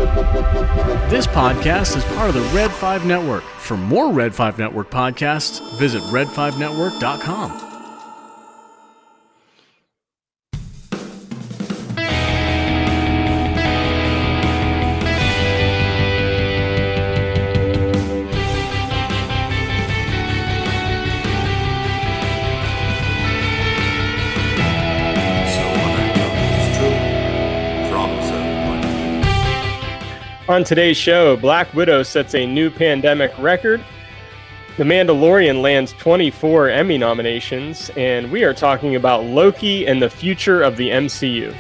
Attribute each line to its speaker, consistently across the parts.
Speaker 1: This podcast is part of the Red 5 Network. For more Red 5 Network podcasts, visit red5network.com.
Speaker 2: On today's show, Black Widow sets a new pandemic record, The Mandalorian lands 24 Emmy nominations, and we are talking about Loki and the future of the MCU.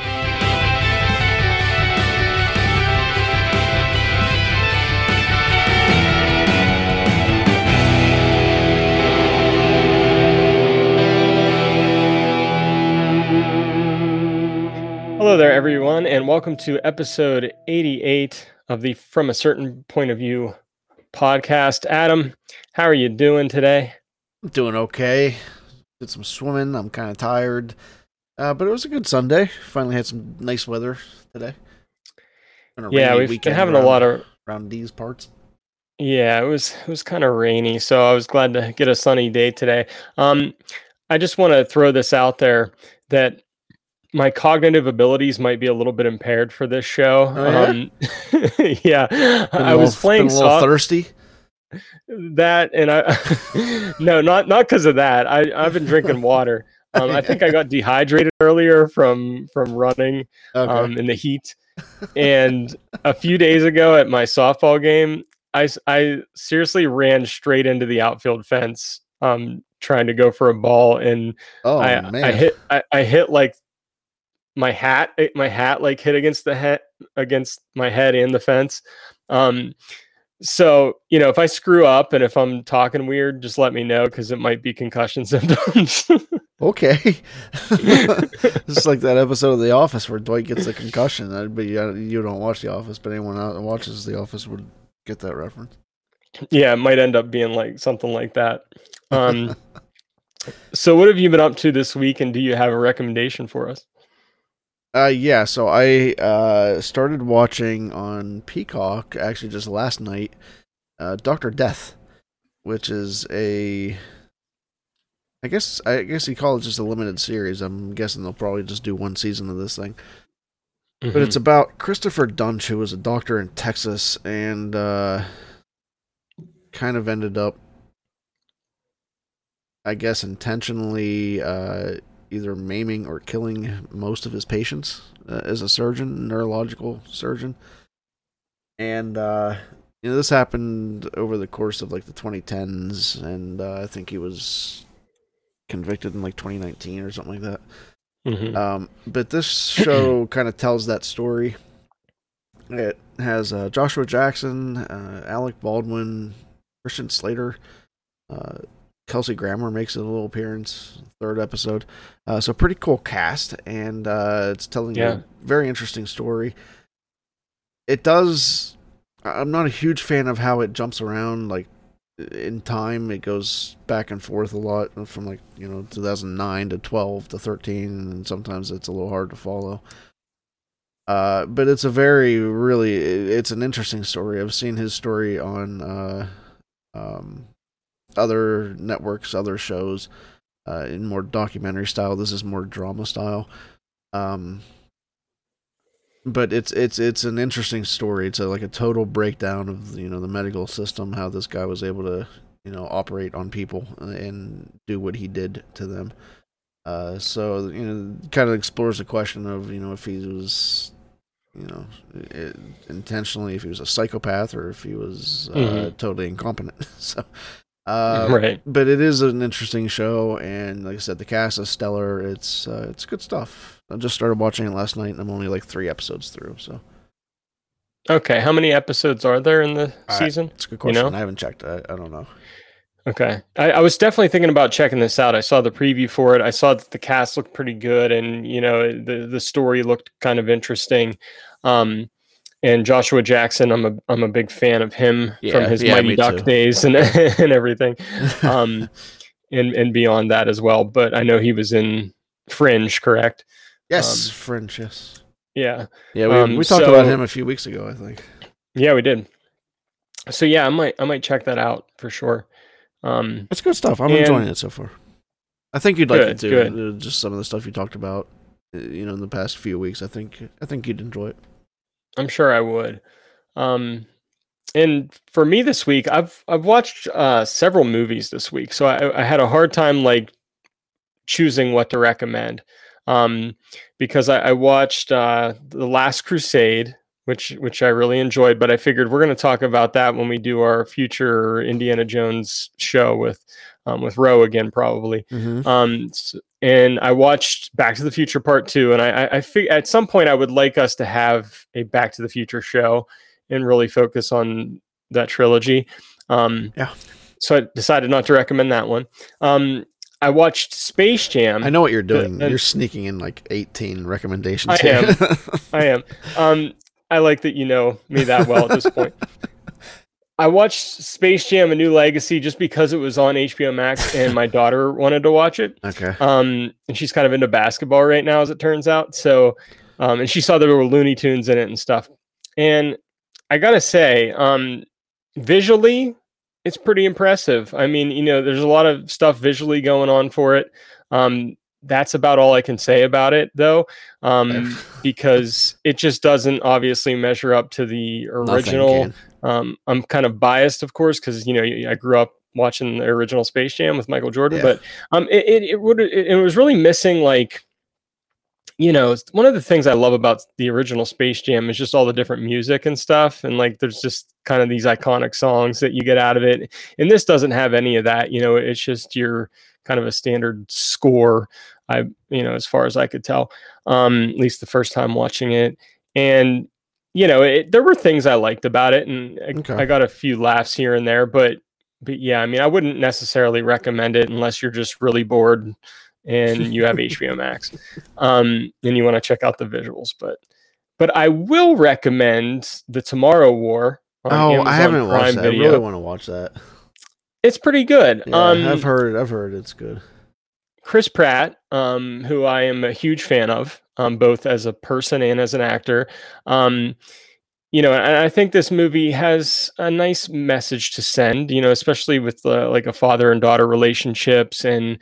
Speaker 2: Hello there, everyone, and welcome to episode 88 of the From a Certain Point of View podcast. Adam, how are you doing today?
Speaker 3: I'm doing okay. Did some swimming. I'm kind of tired, but it was a good Sunday. Finally had some nice weather today.
Speaker 2: Yeah, we've been having a lot of
Speaker 3: around these parts.
Speaker 2: Yeah, it was kind of rainy, so I was glad to get a sunny day today. I just want to throw this out there that my cognitive abilities might be a little bit impaired for this show.
Speaker 3: Oh, yeah?
Speaker 2: Yeah, I was playing
Speaker 3: a little thirsty.
Speaker 2: That and I no, not because of that. I've been drinking water. I think I got dehydrated earlier from running in the heat. And a few days ago at my softball game, I seriously ran straight into the outfield fence trying to go for a ball, and I hit like my hat like hit against my head and the fence. So, you know, if I screw up and if I'm talking weird, just let me know, because it might be concussion symptoms.
Speaker 3: Okay. It's like that episode of The Office where Dwight gets a concussion. But you don't watch The Office, but anyone out that watches The Office would get that reference.
Speaker 2: Yeah, it might end up being like something like that. So what have you been up to this week, and do you have a recommendation for us?
Speaker 3: Yeah, so I started watching on Peacock, actually just last night, Dr. Death, which is I guess you call it just a limited series. I'm guessing they'll probably just do one season of this thing. Mm-hmm. But it's about Christopher Dunch, who was a doctor in Texas, and kind of ended up, I guess, intentionally either maiming or killing most of his patients as a surgeon, neurological surgeon. And this happened over the course of like the 2010s, and I think he was convicted in like 2019 or something like that. Mm-hmm. But this show kind of tells that story. It has Joshua Jackson, Alec Baldwin, Christian Slater, Kelsey Grammer makes a little appearance, third episode. So pretty cool cast, and it's telling a very interesting story. It does. I'm not a huge fan of how it jumps around, like in time. It goes back and forth a lot from 2009 to 12 to 13, and sometimes it's a little hard to follow. But it's it's an interesting story. I've seen his story on other networks, other shows, in more documentary style. This is more drama style. But it's an interesting story. It's like a total breakdown of the medical system, how this guy was able to operate on people and do what he did to them. So kind of explores the question of if he was intentionally, if he was a psychopath, or if he was totally incompetent. So right. But it is an interesting show, and like I said, the cast is stellar. It's good stuff. I just started watching it last night, and I'm only like 3 episodes through. So
Speaker 2: okay, how many episodes are there in the season?
Speaker 3: It's a good question. I haven't checked. I don't know.
Speaker 2: Okay, I was definitely thinking about checking this out. I saw the preview for it. I saw that the cast looked pretty good, and the story looked kind of interesting. And Joshua Jackson, I'm a big fan of him from his Mighty Duck days and everything, and beyond that as well. But I know he was in Fringe, correct?
Speaker 3: Yes, Fringe. Yes.
Speaker 2: Yeah.
Speaker 3: Yeah, we talked about him a few weeks ago, I think.
Speaker 2: Yeah, we did. So yeah, I might check that out for sure.
Speaker 3: It's good stuff. I'm enjoying it so far. I think you'd like it too.
Speaker 2: Good.
Speaker 3: Just some of the stuff you talked about, in the past few weeks. I think you'd enjoy it.
Speaker 2: I'm sure I would. And for me this week, I've watched several movies this week, so I had a hard time like choosing what to recommend, because I watched The Last Crusade, which I really enjoyed, but I figured we're going to talk about that when we do our future Indiana Jones show with Ro again, probably.
Speaker 3: Mm-hmm.
Speaker 2: And I watched Back to the Future Part 2, and I at some point I would like us to have a Back to the Future show and really focus on that trilogy.
Speaker 3: Yeah.
Speaker 2: So I decided not to recommend that one. I watched Space Jam.
Speaker 3: I know what you're doing. You're sneaking in like 18 recommendations.
Speaker 2: I am. I like that you know me that well at this point. I watched Space Jam: A New Legacy just because it was on HBO Max and my daughter wanted to watch it.
Speaker 3: Okay.
Speaker 2: And she's kind of into basketball right now, as it turns out. So, and she saw there were Looney Tunes in it and stuff. And I gotta say, visually, it's pretty impressive. I mean, there's a lot of stuff visually going on for it. That's about all I can say about it, though, because it just doesn't obviously measure up to the original. I'm kind of biased, of course, because I grew up watching the original Space Jam with Michael Jordan, but it was really missing, like, one of the things I love about the original Space Jam is just all the different music and stuff, and like there's just kind of these iconic songs that you get out of it, and this doesn't have any of that. It's just your kind of a standard score, as far as I could tell, at least the first time watching it. And there were things I liked about it, and I got a few laughs here and there, but yeah, I mean, I wouldn't necessarily recommend it unless you're just really bored and you have HBO Max, and you want to check out the visuals. But I will recommend The Tomorrow War on Amazon
Speaker 3: I haven't
Speaker 2: Prime
Speaker 3: watched that.
Speaker 2: Video.
Speaker 3: I really want to watch that.
Speaker 2: It's pretty good.
Speaker 3: Yeah, I've heard it's good.
Speaker 2: Chris Pratt, who I am a huge fan of, both as a person and as an actor. And I think this movie has a nice message to send, especially with like a father and daughter relationships, and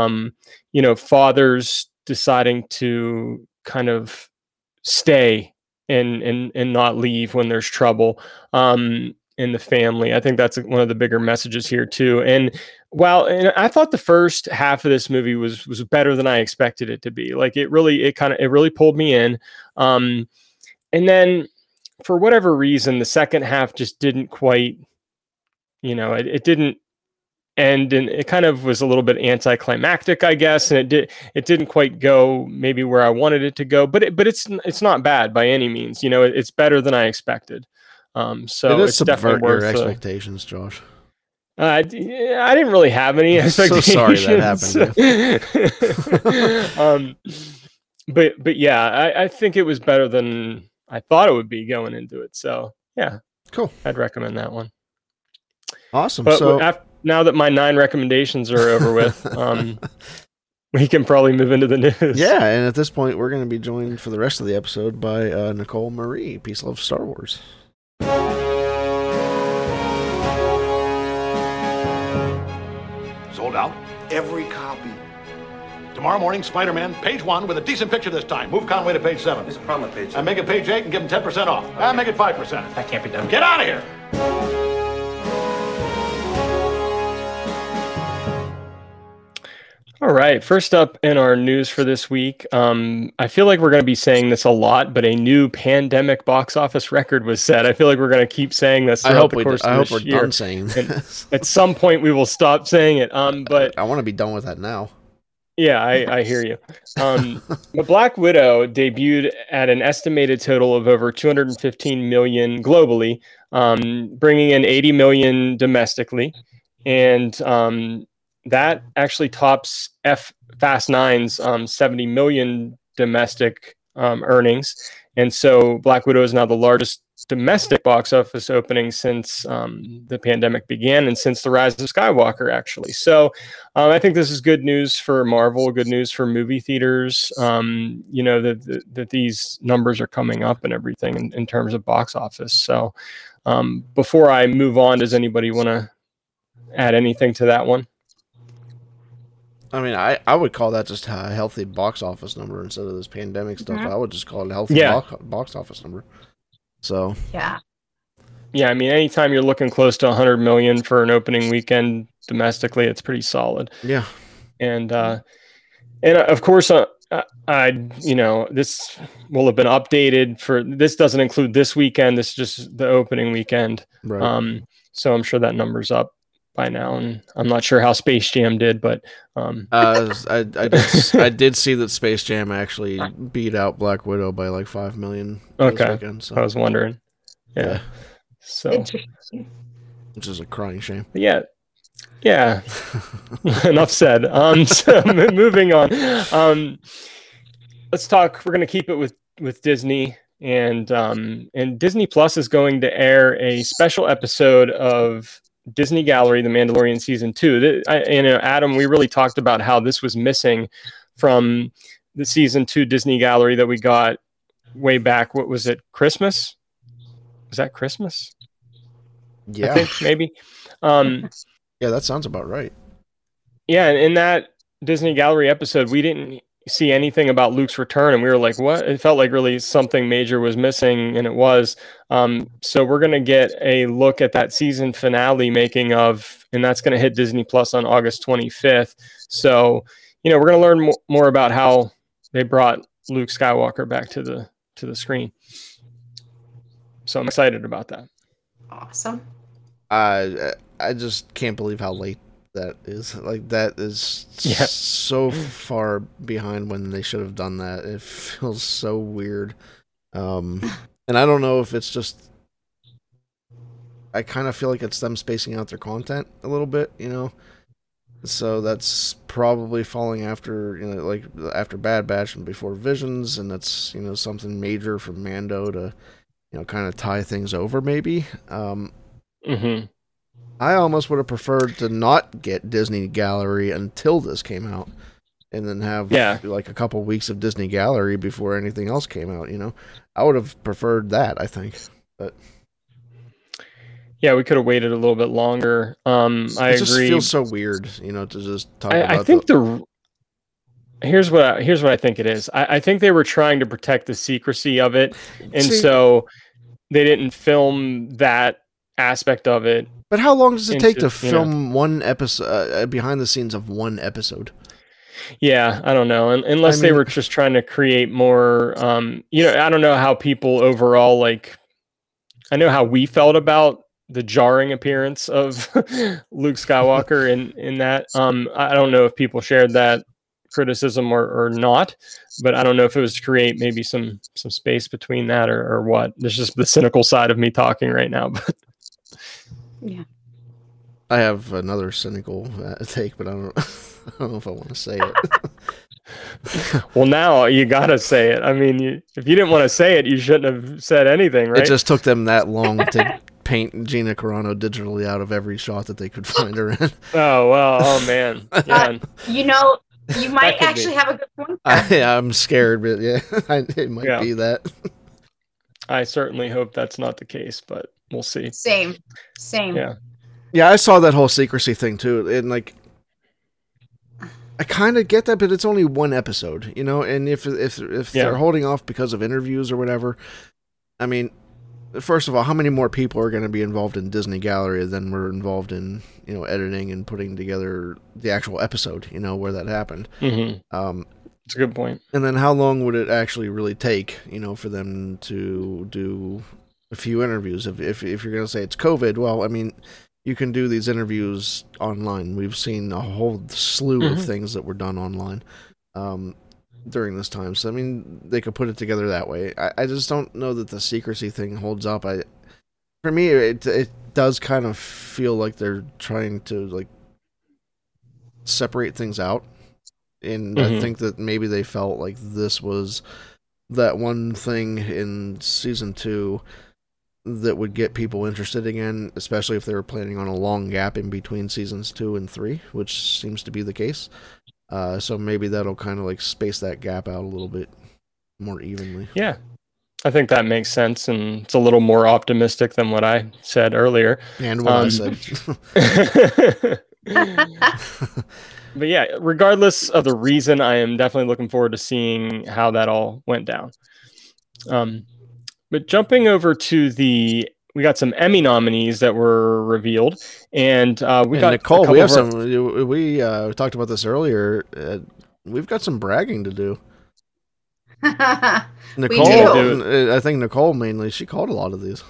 Speaker 2: fathers deciding to kind of stay and not leave when there's trouble in the family. I think that's one of the bigger messages here too. And I thought the first half of this movie was better than I expected it to be. Like it really pulled me in. And then for whatever reason, the second half just didn't quite, it didn't end, and it kind of was a little bit anticlimactic, I guess. And it didn't quite go maybe where I wanted it to go, but it's not bad by any means. It's better than I expected. So it's definitely worth
Speaker 3: your expectations, Josh.
Speaker 2: I didn't really have any expectations.
Speaker 3: So sorry that happened.
Speaker 2: But yeah, I think it was better than I thought it would be going into it. So yeah,
Speaker 3: cool.
Speaker 2: I'd recommend that one.
Speaker 3: Awesome.
Speaker 2: But
Speaker 3: so
Speaker 2: now that my 9 recommendations are over with, we can probably move into the news.
Speaker 3: Yeah, and at this point, we're going to be joined for the rest of the episode by Nicole Marie. Peace, love, Star Wars.
Speaker 4: Sold out? Every copy. Tomorrow morning, Spider-Man, page 1 with a decent picture this time. Move Conway to page 7.
Speaker 5: There's a problem with page 7.
Speaker 4: And make it page 8 and give him 10% off.
Speaker 5: Okay.
Speaker 4: And make it 5%.
Speaker 5: That can't be done.
Speaker 4: Get out of here!
Speaker 2: All right. First up in our news for this week, I feel like we're going to be saying this a lot, but a new pandemic box office record was set. I feel like we're going to keep saying this throughout the course of this year. I hope we're
Speaker 3: done saying this.
Speaker 2: At some point, we will stop saying it. But
Speaker 3: I want to be done with that now.
Speaker 2: Yeah, I hear you. The Black Widow debuted at an estimated total of over 215 million globally, bringing in 80 million domestically, and that actually tops Fast 9's 70 million domestic earnings. And so Black Widow is now the largest domestic box office opening since the pandemic began and since The Rise of Skywalker, actually. So I think this is good news for Marvel, good news for movie theaters, that these numbers are coming up and everything in terms of box office. So before I move on, does anybody want to add anything to that one?
Speaker 3: I mean, I would call that just a healthy box office number instead of this pandemic stuff. I would just call it a healthy box office number. So
Speaker 5: yeah,
Speaker 2: I mean, anytime you're looking close to 100 million for an opening weekend domestically, it's pretty solid.
Speaker 3: Yeah,
Speaker 2: and of course, this will have been updated for. This doesn't include this weekend. This is just the opening weekend.
Speaker 3: right.
Speaker 2: So I'm sure that number's up by now, and I'm not sure how Space Jam did, but
Speaker 3: I did see that Space Jam actually beat out Black Widow by like 5 million.
Speaker 2: Okay,
Speaker 3: this weekend, so.
Speaker 2: I was wondering. Yeah. So,
Speaker 5: interesting.
Speaker 3: Which is a crying shame.
Speaker 2: Yeah. Enough said. So moving on. Let's talk. We're going to keep it with Disney, and Disney Plus is going to air a special episode of Disney Gallery, The Mandalorian Season 2. Adam, we really talked about how this was missing from the Season 2 Disney Gallery that we got way back. What was it? Christmas? Was that Christmas?
Speaker 3: Yeah.
Speaker 2: I think maybe.
Speaker 3: Yeah, that sounds about right.
Speaker 2: Yeah, and in that Disney Gallery episode, we didn't see anything about Luke's return, and we were like, what? It felt like really something major was missing, and it was. So we're going to get a look at that season finale making of, and that's going to hit Disney Plus on August 25th. So, we're going to learn more about how they brought Luke Skywalker back to the screen. So I'm excited about that.
Speaker 5: Awesome.
Speaker 3: I just can't believe how late that is. Like, that is so far behind when they should have done that. It feels so weird. And I don't know if it's just, I kind of feel like it's them spacing out their content a little bit, So that's probably falling after, after Bad Batch and before Visions, and that's, something major for Mando to, kind of tie things over maybe. I almost would have preferred to not get Disney Gallery until this came out, and then have like a couple weeks of Disney Gallery before anything else came out. I would have preferred that, I think. But
Speaker 2: yeah, we could have waited a little bit longer. I agree.
Speaker 3: Just feels so weird, to just talk about.
Speaker 2: I think here's what I think it is. I think they were trying to protect the secrecy of it, and so they didn't film that aspect of it.
Speaker 3: But how long does it take to film one episode, behind the scenes of one episode?
Speaker 2: Yeah, I don't know. Unless they were just trying to create more, I don't know how people overall, like, I know how we felt about the jarring appearance of Luke Skywalker in that. I don't know if people shared that criticism or not, but I don't know if it was to create maybe some space between that or what. There's just the cynical side of me talking right now, but.
Speaker 5: Yeah,
Speaker 3: I have another cynical take, but I don't know if I want to say it.
Speaker 2: Well, now you gotta say it. I mean, if you didn't want to say it, you shouldn't have said anything, right?
Speaker 3: It just took them that long to paint Gina Carano digitally out of every shot that they could find her in.
Speaker 2: Oh well, oh man, yeah.
Speaker 5: You might actually have a good point there.
Speaker 3: I'm scared, but yeah, it might be that.
Speaker 2: I certainly hope that's not the case, but we'll see.
Speaker 5: Same.
Speaker 3: Yeah, I saw that whole secrecy thing too, and like, I kind of get that, but it's only one episode, And if they're holding off because of interviews or whatever, I mean, first of all, how many more people are going to be involved in Disney Gallery than were involved in editing and putting together the actual episode, where that happened?
Speaker 2: Mm-hmm. It's a good point.
Speaker 3: And then how long would it actually really take, for them to do a few interviews? If you're going to say it's COVID, well, I mean, you can do these interviews online. We've seen a whole slew of things that were done online during this time. So, I mean, they could put it together that way. I just don't know that the secrecy thing holds up. For me, it does kind of feel like they're trying to, like, separate things out. And I think that maybe they felt like this was that one thing in season 2 that would get people interested again, especially if they were planning on a long gap in between seasons 2 and 3, which seems to be the case. So maybe that'll kind of like space that gap out a little bit more evenly.
Speaker 2: Yeah, I think that makes sense, and it's a little more optimistic than what I said earlier.
Speaker 3: And what I said.
Speaker 2: But yeah, regardless of the reason, I am definitely looking forward to seeing how that all went down. But jumping over to we got some Emmy nominees that were revealed, and we got
Speaker 3: Nicole. We have some. We talked about this earlier. We've got some bragging to do. Nicole, I think Nicole mainly. She called a lot of these.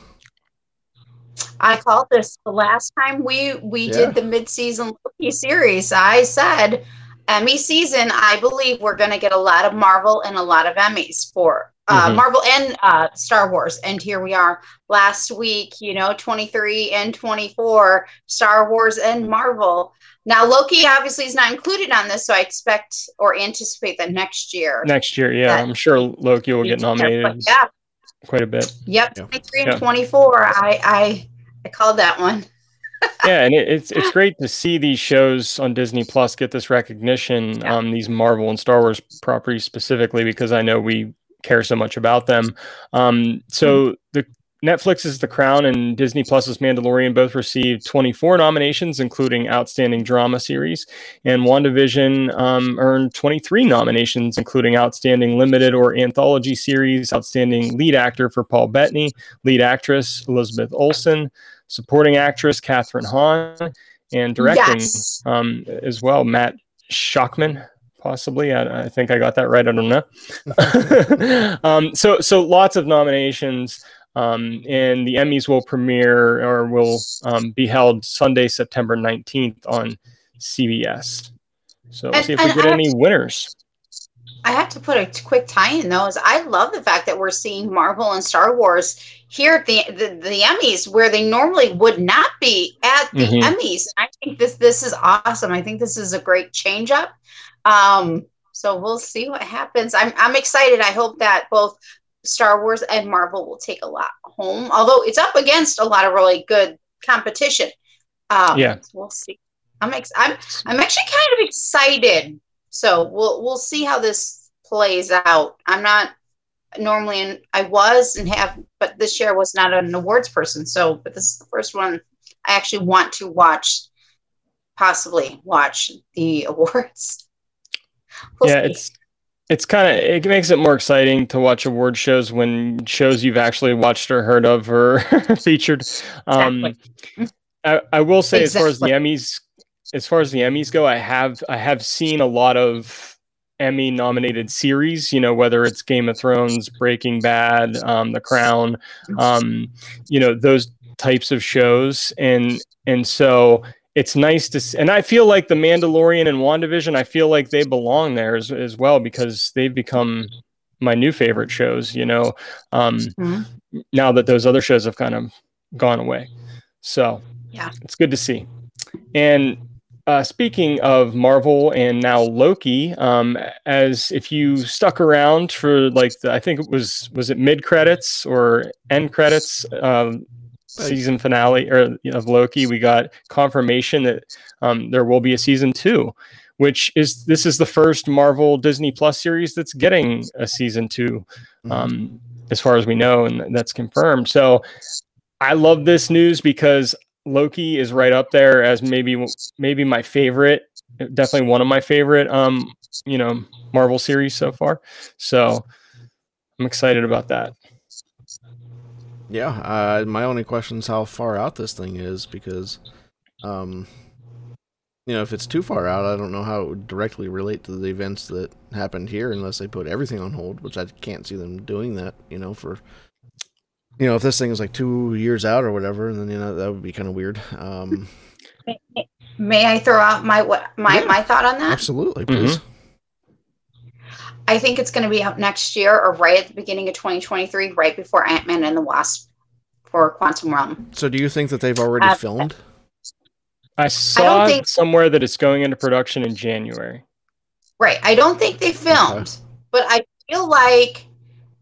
Speaker 5: I called this the last time we did the mid-season Loki series. I said Emmy season, I believe we're going to get a lot of Marvel and a lot of Emmys for Marvel and Star Wars. And here we are last week, 23 and 24, Star Wars and Marvel. Now, Loki obviously is not included on this, so I expect or anticipate that next year.
Speaker 2: Yeah. I'm sure Loki will get nominated quite a bit.
Speaker 5: Yep, 23 and 24. I called that one.
Speaker 2: Yeah, and it's great to see these shows on Disney Plus get this recognition, these Marvel and Star Wars properties specifically, because I know we care so much about them. So the Netflix's The Crown and Disney Plus's Mandalorian both received 24 nominations, including Outstanding Drama Series, and WandaVision earned 23 nominations, including Outstanding Limited or Anthology Series, Outstanding Lead Actor for Paul Bettany, Lead Actress Elizabeth Olsen, Supporting Actress Catherine Hahn, and Directing as well, Matt Shakman. Possibly, I think I got that right. I don't know. So lots of nominations, and the Emmys will premiere or will be held Sunday, September 19th on CBS. So see if we get any winners.
Speaker 5: I have to put a quick tie in though. I love the fact that we're seeing Marvel and Star Wars here at the Emmys, where they normally would not be at the Emmys. I think this is awesome. I think this is a great change up. So we'll see what happens. I'm excited. I hope that both Star Wars and Marvel will take a lot home, although it's up against a lot of really good competition. We'll see. I'm actually kind of excited. So we'll see how this plays out. I'm not normally but this year was not an awards person. But this is the first one I actually want to possibly watch the awards.
Speaker 2: It's kind of, it makes it more exciting to watch award shows when shows you've actually watched or heard of or featured. Exactly. I will say, as far as the Emmys go, I have seen a lot of Emmy nominated series, whether it's Game of Thrones, Breaking Bad, The Crown, those types of shows. And so it's nice to see, and I feel like The Mandalorian and WandaVision, I feel like they belong there as well, because they've become my new favorite shows, now that those other shows have kind of gone away. So it's good to see. And speaking of Marvel and now Loki, as if you stuck around for I think it was it mid credits or end credits, season finale of Loki, we got confirmation that there will be a season 2, this is the first Marvel Disney Plus series that's getting a season 2, as far as we know, and that's confirmed. So I love this news because Loki is right up there as maybe my favorite, definitely one of my favorite Marvel series so far. So I'm excited about that.
Speaker 3: Yeah, my only question is how far out this thing is, because, if it's too far out, I don't know how it would directly relate to the events that happened here, unless they put everything on hold, which I can't see them doing that, for, if this thing is like 2 years out or whatever, then, that would be kind of weird.
Speaker 5: May I throw out my thought on that?
Speaker 3: Absolutely, please.
Speaker 5: I think it's going to be out next year or right at the beginning of 2023, right before Ant-Man and the Wasp for Quantum Realm.
Speaker 3: So do you think that they've already filmed?
Speaker 2: I saw somewhere that it's going into production in January.
Speaker 5: Right. I don't think they filmed, but I feel like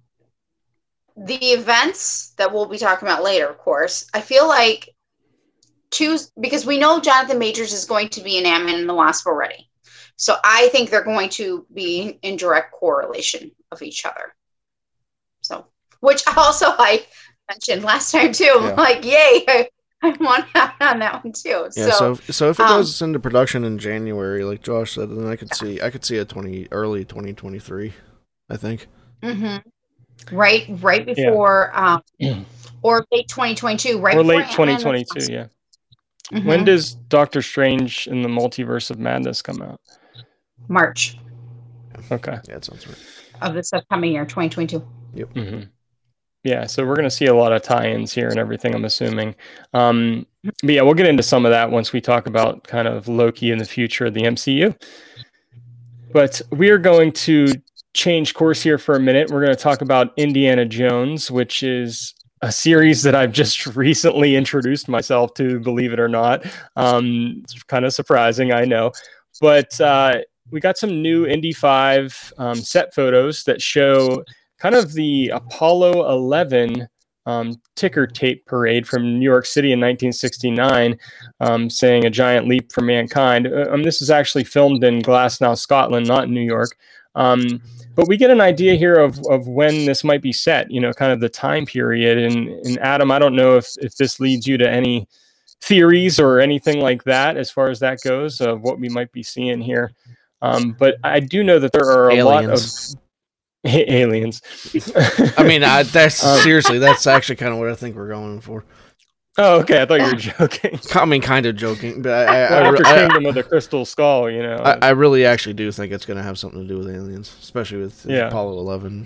Speaker 5: the events that we'll be talking about later, of course, I feel like because we know Jonathan Majors is going to be in Ant-Man and the Wasp already. So I think they're going to be in direct correlation of each other. So, which also I mentioned last time too. Yeah. Like, yay, I want out on that one too.
Speaker 3: Yeah, so if it goes into production in January, like Josh said, then I could see early 2023, I think.
Speaker 5: Mm-hmm. Right before or late 2022, right?
Speaker 2: Or late 2022, yeah. Mm-hmm. When does Doctor Strange in the Multiverse of Madness come out?
Speaker 5: March.
Speaker 2: Okay.
Speaker 3: Yeah, that sounds right.
Speaker 5: Of this upcoming year, 2022.
Speaker 3: Yep.
Speaker 2: Mm-hmm. Yeah, so we're going to see a lot of tie-ins here and everything, I'm assuming. But yeah, we'll get into some of that once we talk about kind of Loki in the future of the MCU. But we are going to change course here for a minute. We're going to talk about Indiana Jones, which is a series that I've just recently introduced myself to, believe it or not. It's kind of surprising, I know. But we got some new Indy 5 set photos that show kind of the Apollo 11 ticker tape parade from New York City in 1969, saying a giant leap for mankind. This is actually filmed in Glasgow, Scotland, not in New York. But we get an idea here of when this might be set, kind of the time period. And Adam, I don't know if this leads you to any theories or anything like that as far as that goes of what we might be seeing here. But I do know that there are a lot of aliens.
Speaker 3: I mean, that's seriously, that's actually kind of what I think we're going for.
Speaker 2: Oh, okay. I thought you were joking.
Speaker 3: I mean, kind of joking, but
Speaker 2: after Kingdom of the Crystal Skull,
Speaker 3: I really actually do think it's going to have something to do with aliens, especially with Apollo 11.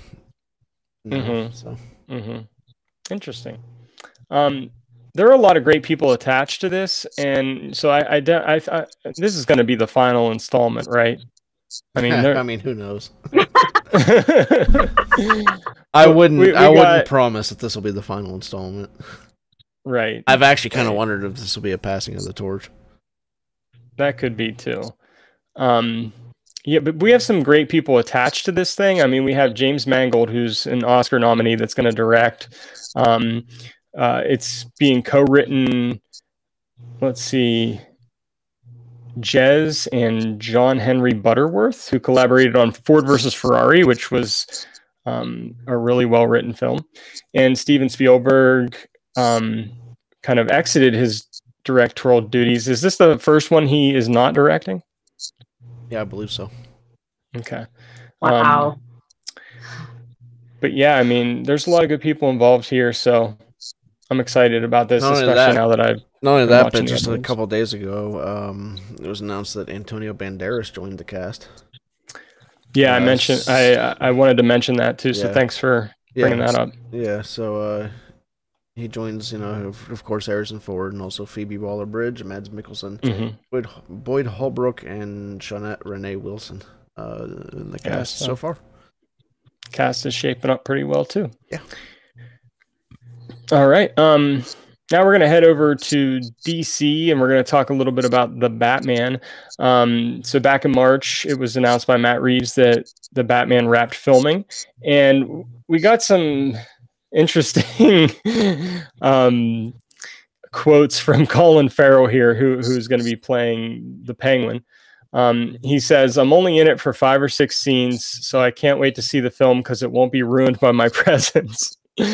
Speaker 2: Interesting. There are a lot of great people attached to this, and so I this is going to be the final installment, right? I mean,
Speaker 3: who knows? I wouldn't promise that this will be the final installment.
Speaker 2: Right.
Speaker 3: I've actually kind of wondered if this will be a passing of the torch.
Speaker 2: That could be too. Yeah, but we have some great people attached to this thing. I mean, we have James Mangold, who's an Oscar nominee that's going to direct. It's being co-written, let's see, Jez and John Henry Butterworth, who collaborated on Ford versus Ferrari, which was a really well-written film. And Steven Spielberg kind of exited his directorial duties. Is this the first one he is not directing?
Speaker 3: Yeah, I believe so.
Speaker 2: Okay.
Speaker 5: Wow.
Speaker 2: But yeah, I mean, there's a lot of good people involved here, so I'm excited about this, especially now that I've
Speaker 3: not only that, but just a couple of days ago, it was announced that Antonio Banderas joined the cast.
Speaker 2: Yeah, I mentioned I wanted to mention that too, so thanks for bringing that up.
Speaker 3: Yeah, so he joins, of course, Harrison Ford and also Phoebe Waller-Bridge, Mads Mikkelsen, Boyd Holbrook, and Shawnette Renee Wilson in the cast so far.
Speaker 2: Cast is shaping up pretty well too.
Speaker 3: Yeah.
Speaker 2: All right. Now we're going to head over to DC and we're going to talk a little bit about the Batman. So back in March, it was announced by Matt Reeves that the Batman wrapped filming, and we got some interesting quotes from Colin Farrell here, who's going to be playing the Penguin. He says, "I'm only in it for 5 or 6 scenes, so I can't wait to see the film because it won't be ruined by my presence."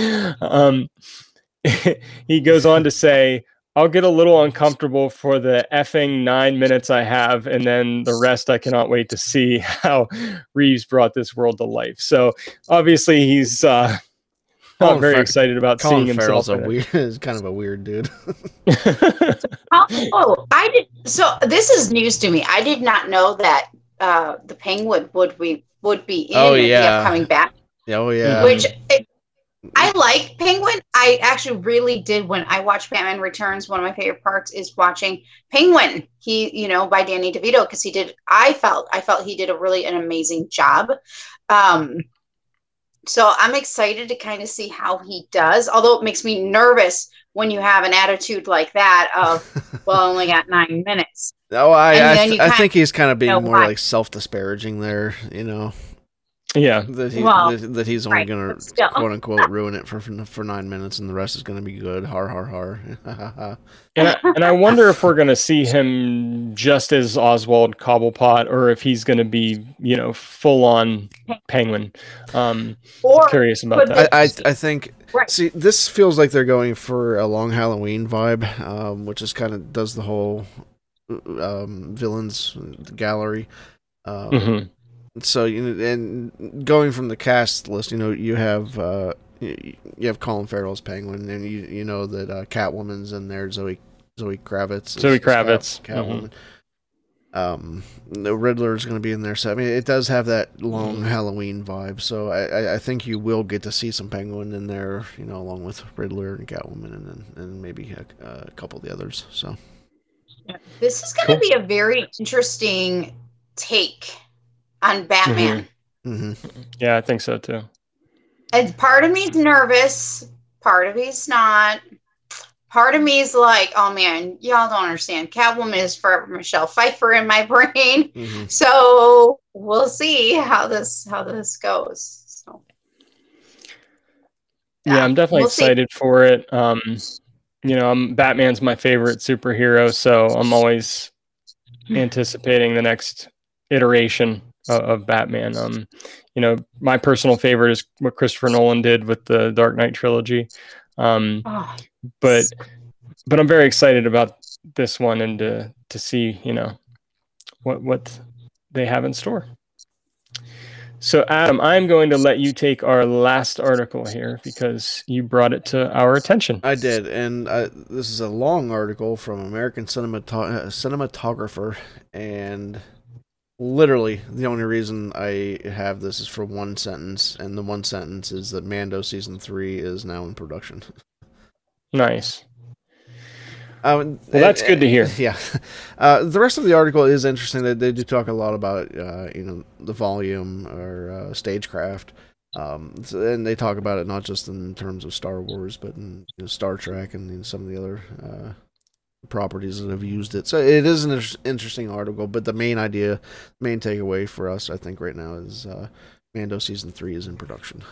Speaker 2: He goes on to say, "I'll get a little uncomfortable for the effing 9 minutes I have, and then the rest I cannot wait to see how Reeves brought this world to life." So obviously he's not very excited about seeing himself.
Speaker 3: Is kind of a weird dude.
Speaker 5: I did. So this is news to me. I did not know that the Penguin would be in the upcoming Batman.
Speaker 3: Oh yeah.
Speaker 5: Which I like Penguin. I actually really did when I watched Batman Returns. One of my favorite parts is watching Penguin. He, by Danny DeVito, because I felt he did an amazing job. So I'm excited to kind of see how he does. Although it makes me nervous when you have an attitude like that of, well, I only got 9 minutes.
Speaker 3: Oh, I think he's kind of being more like self-disparaging there,
Speaker 2: Yeah.
Speaker 3: That he's only
Speaker 5: right,
Speaker 3: going
Speaker 5: but
Speaker 3: to
Speaker 5: still.
Speaker 3: quote unquote ruin it for 9 minutes, and the rest is going to be good. Har har har.
Speaker 2: And I wonder if we're going to see him just as Oswald Cobblepot, or if he's going to be, full on Penguin.
Speaker 5: Or
Speaker 2: curious about that.
Speaker 3: I think.
Speaker 5: Right.
Speaker 3: See, this feels like they're going for a Long Halloween vibe, which is kind of does the whole villains gallery. So and going from the cast list, you have Colin Farrell's Penguin, and you know that Catwoman's in there. Zoe Kravitz. Catwoman. The Riddler is going to be in there. So I mean, it does have that long Halloween vibe. So I think you will get to see some Penguin in there, along with Riddler and Catwoman, and maybe a couple of the others. So
Speaker 5: this is going to be a very interesting take on Batman.
Speaker 2: Yeah, I think so too.
Speaker 5: And part of me's nervous, part of me's not. Part of me is like, oh man, y'all don't understand. Catwoman is forever Michelle Pfeiffer in my brain. So we'll see how this goes. So,
Speaker 2: yeah, I'm definitely excited for it. Batman's my favorite superhero, so I'm always anticipating the next iteration of Batman. My personal favorite is what Christopher Nolan did with the Dark Knight trilogy. But I'm very excited about this one, and to see what they have in store. So Adam, I'm going to let you take our last article here because you brought it to our attention.
Speaker 3: I did, and this is a long article from American Cinematographer, and literally the only reason I have this is for one sentence, and the one sentence is that Mando season 3 is now in production.
Speaker 2: Nice. Well, that's good to hear.
Speaker 3: Yeah. The rest of the article is interesting. They do talk a lot about, the volume or stagecraft. And they talk about it not just in terms of Star Wars, but in Star Trek and some of the other properties that have used it. So it is an interesting article, but the main takeaway for us, I think, right now is Mando Season 3 is in production.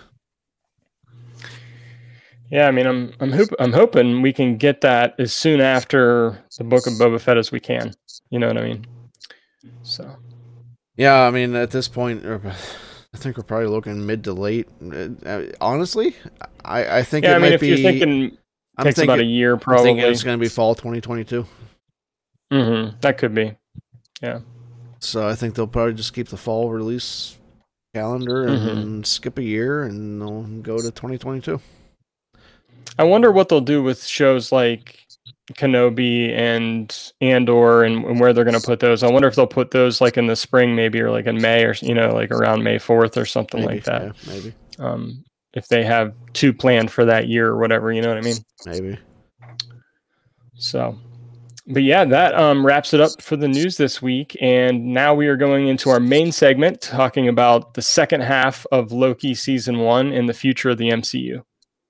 Speaker 2: Yeah, I mean, I'm hoping we can get that as soon after the Book of Boba Fett as we can. You know what I mean? So. Yeah,
Speaker 3: I mean, at this point, I think we're probably looking mid to late. Honestly, I think it might be.
Speaker 2: If you're thinking, takes about a year, probably.
Speaker 3: I'm thinking it's going to be fall 2022.
Speaker 2: That could be. Yeah.
Speaker 3: So I think they'll probably just keep the fall release calendar and skip a year, and they'll go to 2022.
Speaker 2: I wonder what they'll do with shows like Kenobi and Andor and where they're going to put those. I wonder if they'll put those like in the spring, maybe, or like in May, or like around May 4th or something like that.
Speaker 3: Yeah, maybe.
Speaker 2: If they have 2 planned for that year or whatever, you know what I mean?
Speaker 3: Maybe.
Speaker 2: So, but yeah, that wraps it up for the news this week. And now we are going into our main segment, talking about the second half of Loki season 1 and the future of the MCU.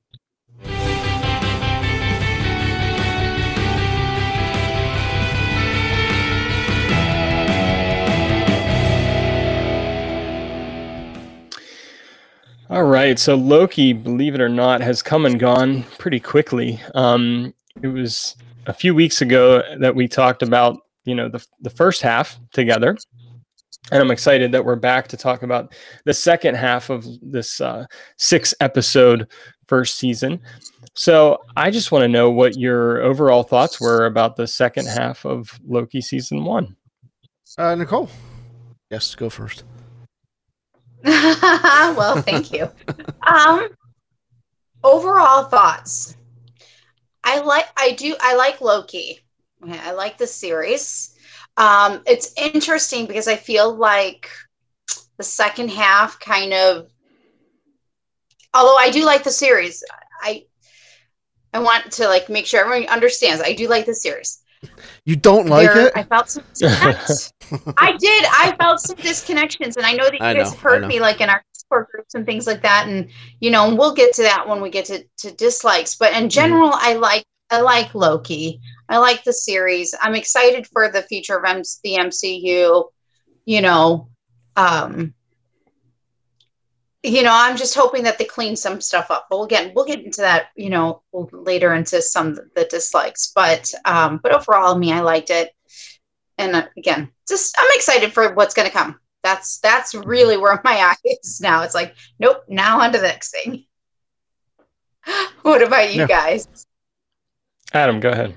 Speaker 2: All right, so Loki, believe it or not, has come and gone pretty quickly. It was a few weeks ago that we talked about, the first half together, and I'm excited that we're back to talk about the second half of this 6-episode first season. So I just want to know what your overall thoughts were about the second half of Loki season 1.
Speaker 3: Nicole, yes, go first.
Speaker 5: Well, thank you. Overall thoughts. I like Loki. Okay, I like the series. It's interesting because I feel like the second half kind of, although I do like the series, I want to make sure everyone understands I do like the series.
Speaker 3: You don't like it?
Speaker 5: I felt some disconnect. I did. I felt some disconnections, and I know that you guys have heard me in our Discord groups and things like that, and and we'll get to that when we get to dislikes. But in general, I like Loki. I like the series. I'm excited for the future of the MCU. I'm just hoping that they clean some stuff up. But we'll get into that, later into some of the dislikes. But overall, I liked it. And again, I'm excited for what's going to come. That's really where my eye is now. It's like, nope, now on to the next thing. What about you guys?
Speaker 2: Adam, go ahead.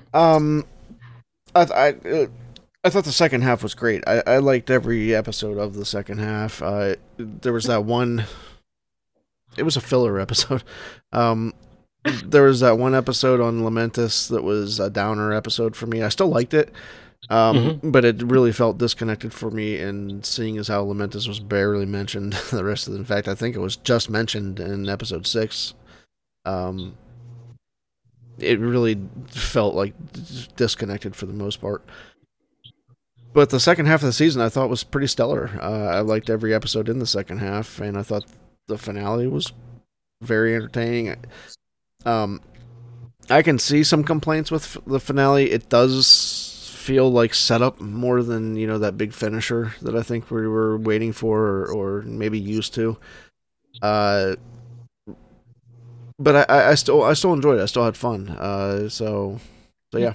Speaker 3: I thought the second half was great. I liked every episode of the second half. There was that one. It was a filler episode. There was that one episode on Lamentis that was a downer episode for me. I still liked it, but it really felt disconnected for me. And seeing as how Lamentis was barely mentioned, the rest of it, in fact, I think it was just mentioned in episode 6. It really felt like disconnected for the most part. But the second half of the season I thought was pretty stellar. I liked every episode in the second half, and I thought the finale was very entertaining. I can see some complaints with the finale. It does feel like setup more than, that big finisher that I think we were waiting for or maybe used to. But I still enjoyed it. I still had fun. So yeah.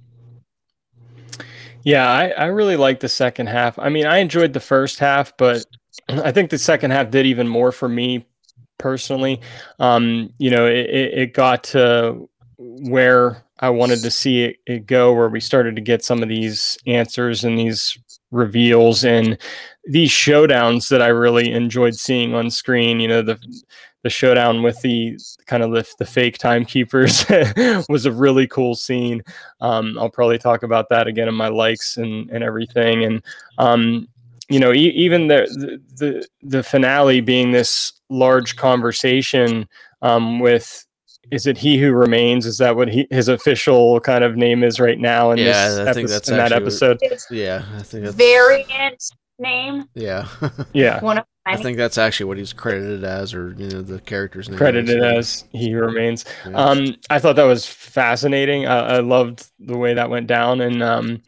Speaker 2: Yeah, I really liked the second half. I enjoyed the first half, but I think the second half did even more for me personally. It got to where I wanted to see it go, where we started to get some of these answers and these reveals and these showdowns that I really enjoyed seeing on screen. The showdown with the kind of the fake timekeepers was a really cool scene. I'll probably talk about that again in my likes and everything. And, even the finale being this large conversation with, is it He Who Remains? Is that what his official kind of name is right now in that episode?
Speaker 3: I think that's
Speaker 5: variant name.
Speaker 3: Yeah.
Speaker 2: Yeah.
Speaker 3: I think that's actually what he's credited as, or the character's name.
Speaker 2: Credited as He Who Remains. Yeah. I thought that was fascinating. I loved the way that went down, and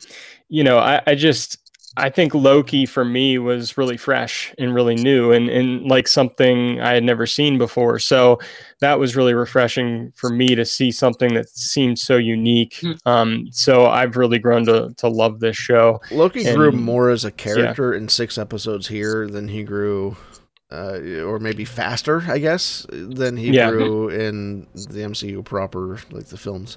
Speaker 2: I think Loki for me was really fresh and really new and like something I had never seen before. So that was really refreshing for me to see something that seemed so unique. So I've really grown to love this show.
Speaker 3: Loki grew more as a character in 6 episodes here than he grew, or maybe faster, I guess, than he grew in the MCU proper, like the films.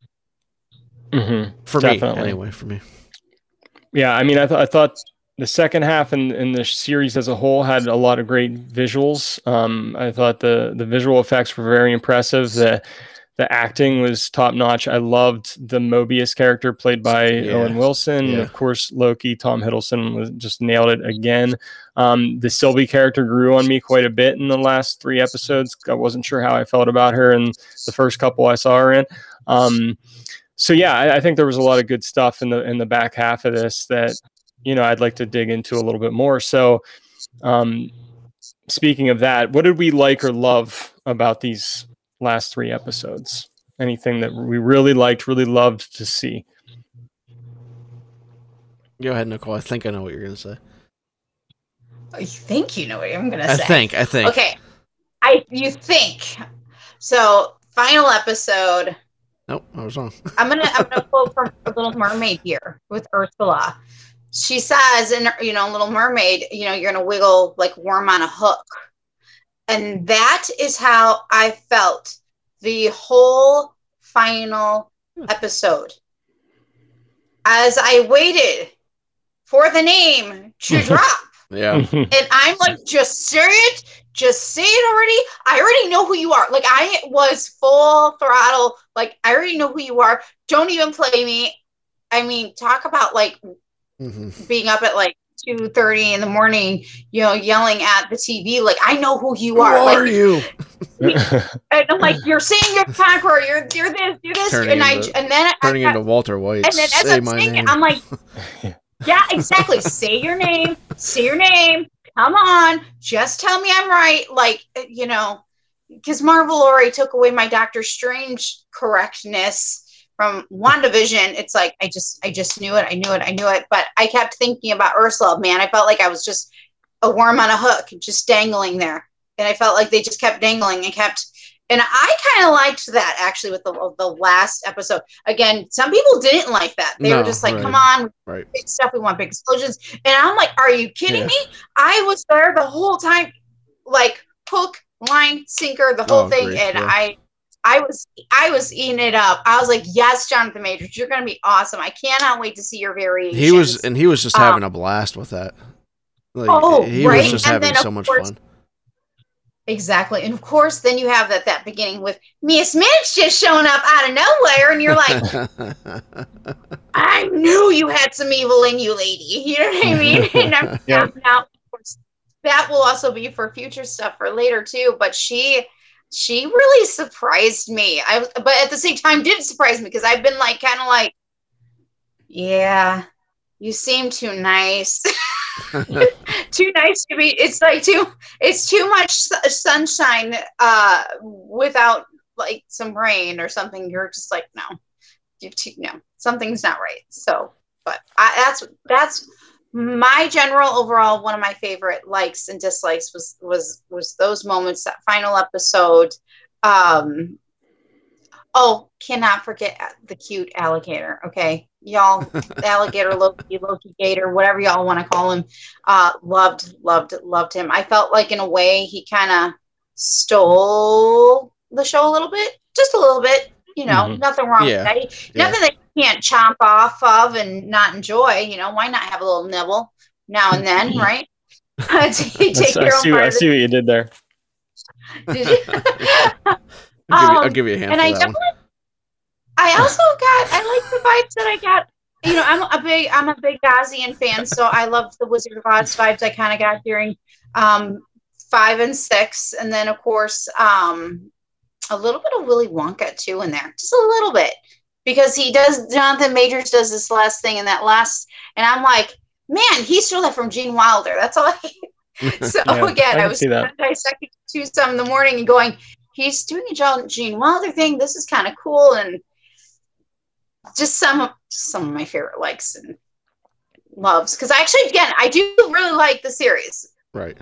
Speaker 3: For
Speaker 2: Definitely.
Speaker 3: me, anyway, for me.
Speaker 2: Yeah, I thought the second half and the series as a whole had a lot of great visuals. I thought the visual effects were very impressive. The acting was top notch. I loved the Mobius character played by Owen Wilson. And of course, Loki, Tom Hiddleston just nailed it again. The Sylvie character grew on me quite a bit in the last 3 episodes. I wasn't sure how I felt about her in the first couple I saw her in. So yeah, I think there was a lot of good stuff in the back half of this that, I'd like to dig into a little bit more. So, speaking of that, what did we like or love about these last 3 episodes? Anything that we really liked, really loved to see?
Speaker 3: Go ahead, Nicole. I think I know what you're going to say.
Speaker 5: You think you know what I'm going to say?
Speaker 3: I think.
Speaker 5: Okay. You think. So, final episode.
Speaker 3: Nope, I was wrong.
Speaker 5: I'm gonna quote from Little Mermaid here with Ursula. She says in Little Mermaid, you're gonna wiggle like worm on a hook. And that is how I felt the whole final episode. As I waited for the name to drop.
Speaker 3: Yeah.
Speaker 5: And I'm like, just say it. Just say it already. I already know who you are. Like, I was full throttle. Like, I already know who you are. Don't even play me. Talk about, like, being up at, like, 2:30 in the morning, yelling at the TV. Like, I know who you are.
Speaker 3: Who are you?
Speaker 5: And I'm like, you're saying you're Conqueror. You're this.
Speaker 3: Turning into Walter White.
Speaker 5: And then as I'm saying it, I'm like, yeah, exactly. Say your name. Say your name. Come on, just tell me I'm right. Like, because Marvel already took away my Doctor Strange correctness from WandaVision. It's like, I just knew it. I knew it. But I kept thinking about Ursula, man. I felt like I was just a worm on a hook, just dangling there. and I felt like they just kept dangling and kept. And I kind of liked that actually with the last episode. Again, some people didn't like that. They were just like, "Come on, big stuff. We want big explosions." And I'm like, "Are you kidding me?" I was there the whole time, like hook, line, sinker, the whole thing, great. And I was eating it up. I was like, "Yes, Jonathan Majors, you're going to be awesome. I cannot wait to see your variations."
Speaker 3: He was just having a blast with that. Like, he was just having so much fun.
Speaker 5: Exactly. And of course, then you have that beginning with Miss Mitch just showing up out of nowhere, and you're like, I knew you had some evil in you, lady. You know what I mean? And now, of course, that will also be for future stuff for later too. But she really surprised me. But at the same time didn't surprise me, because I've been like kind of like, yeah, you seem too nice. Too nice to be. It's like it's too much sunshine without like some rain or something. You're just like, no, something's not right. So, but that's my general overall. One of my favorite likes and dislikes was those moments, that final episode. Oh, cannot forget the cute alligator. Okay, y'all, alligator, Loki Gator, whatever y'all want to call him. Loved him. I felt like in a way he kind of stole the show a little bit, just a little bit. You know, nothing wrong with that. Nothing that you can't chomp off of and not enjoy. You know, why not have a little nibble now and then, right?
Speaker 2: I see what you did there.
Speaker 5: Did you?
Speaker 3: I'll give you a hand
Speaker 5: and
Speaker 3: for that one.
Speaker 5: I also like the vibes that I got. You know, I'm a big Ozian fan, so I love the Wizard of Oz vibes I kind of got during 5 and 6, and then of course a little bit of Willy Wonka too in there, just a little bit, because Jonathan Majors does this last thing and and I'm like, man, he stole that from Gene Wilder. That's all. So again, I was dissecting to some in the morning and going, he's doing a Gene Wilder thing. This is kind of cool, and just some of my favorite likes and loves. Because I do really like the series.
Speaker 3: Right.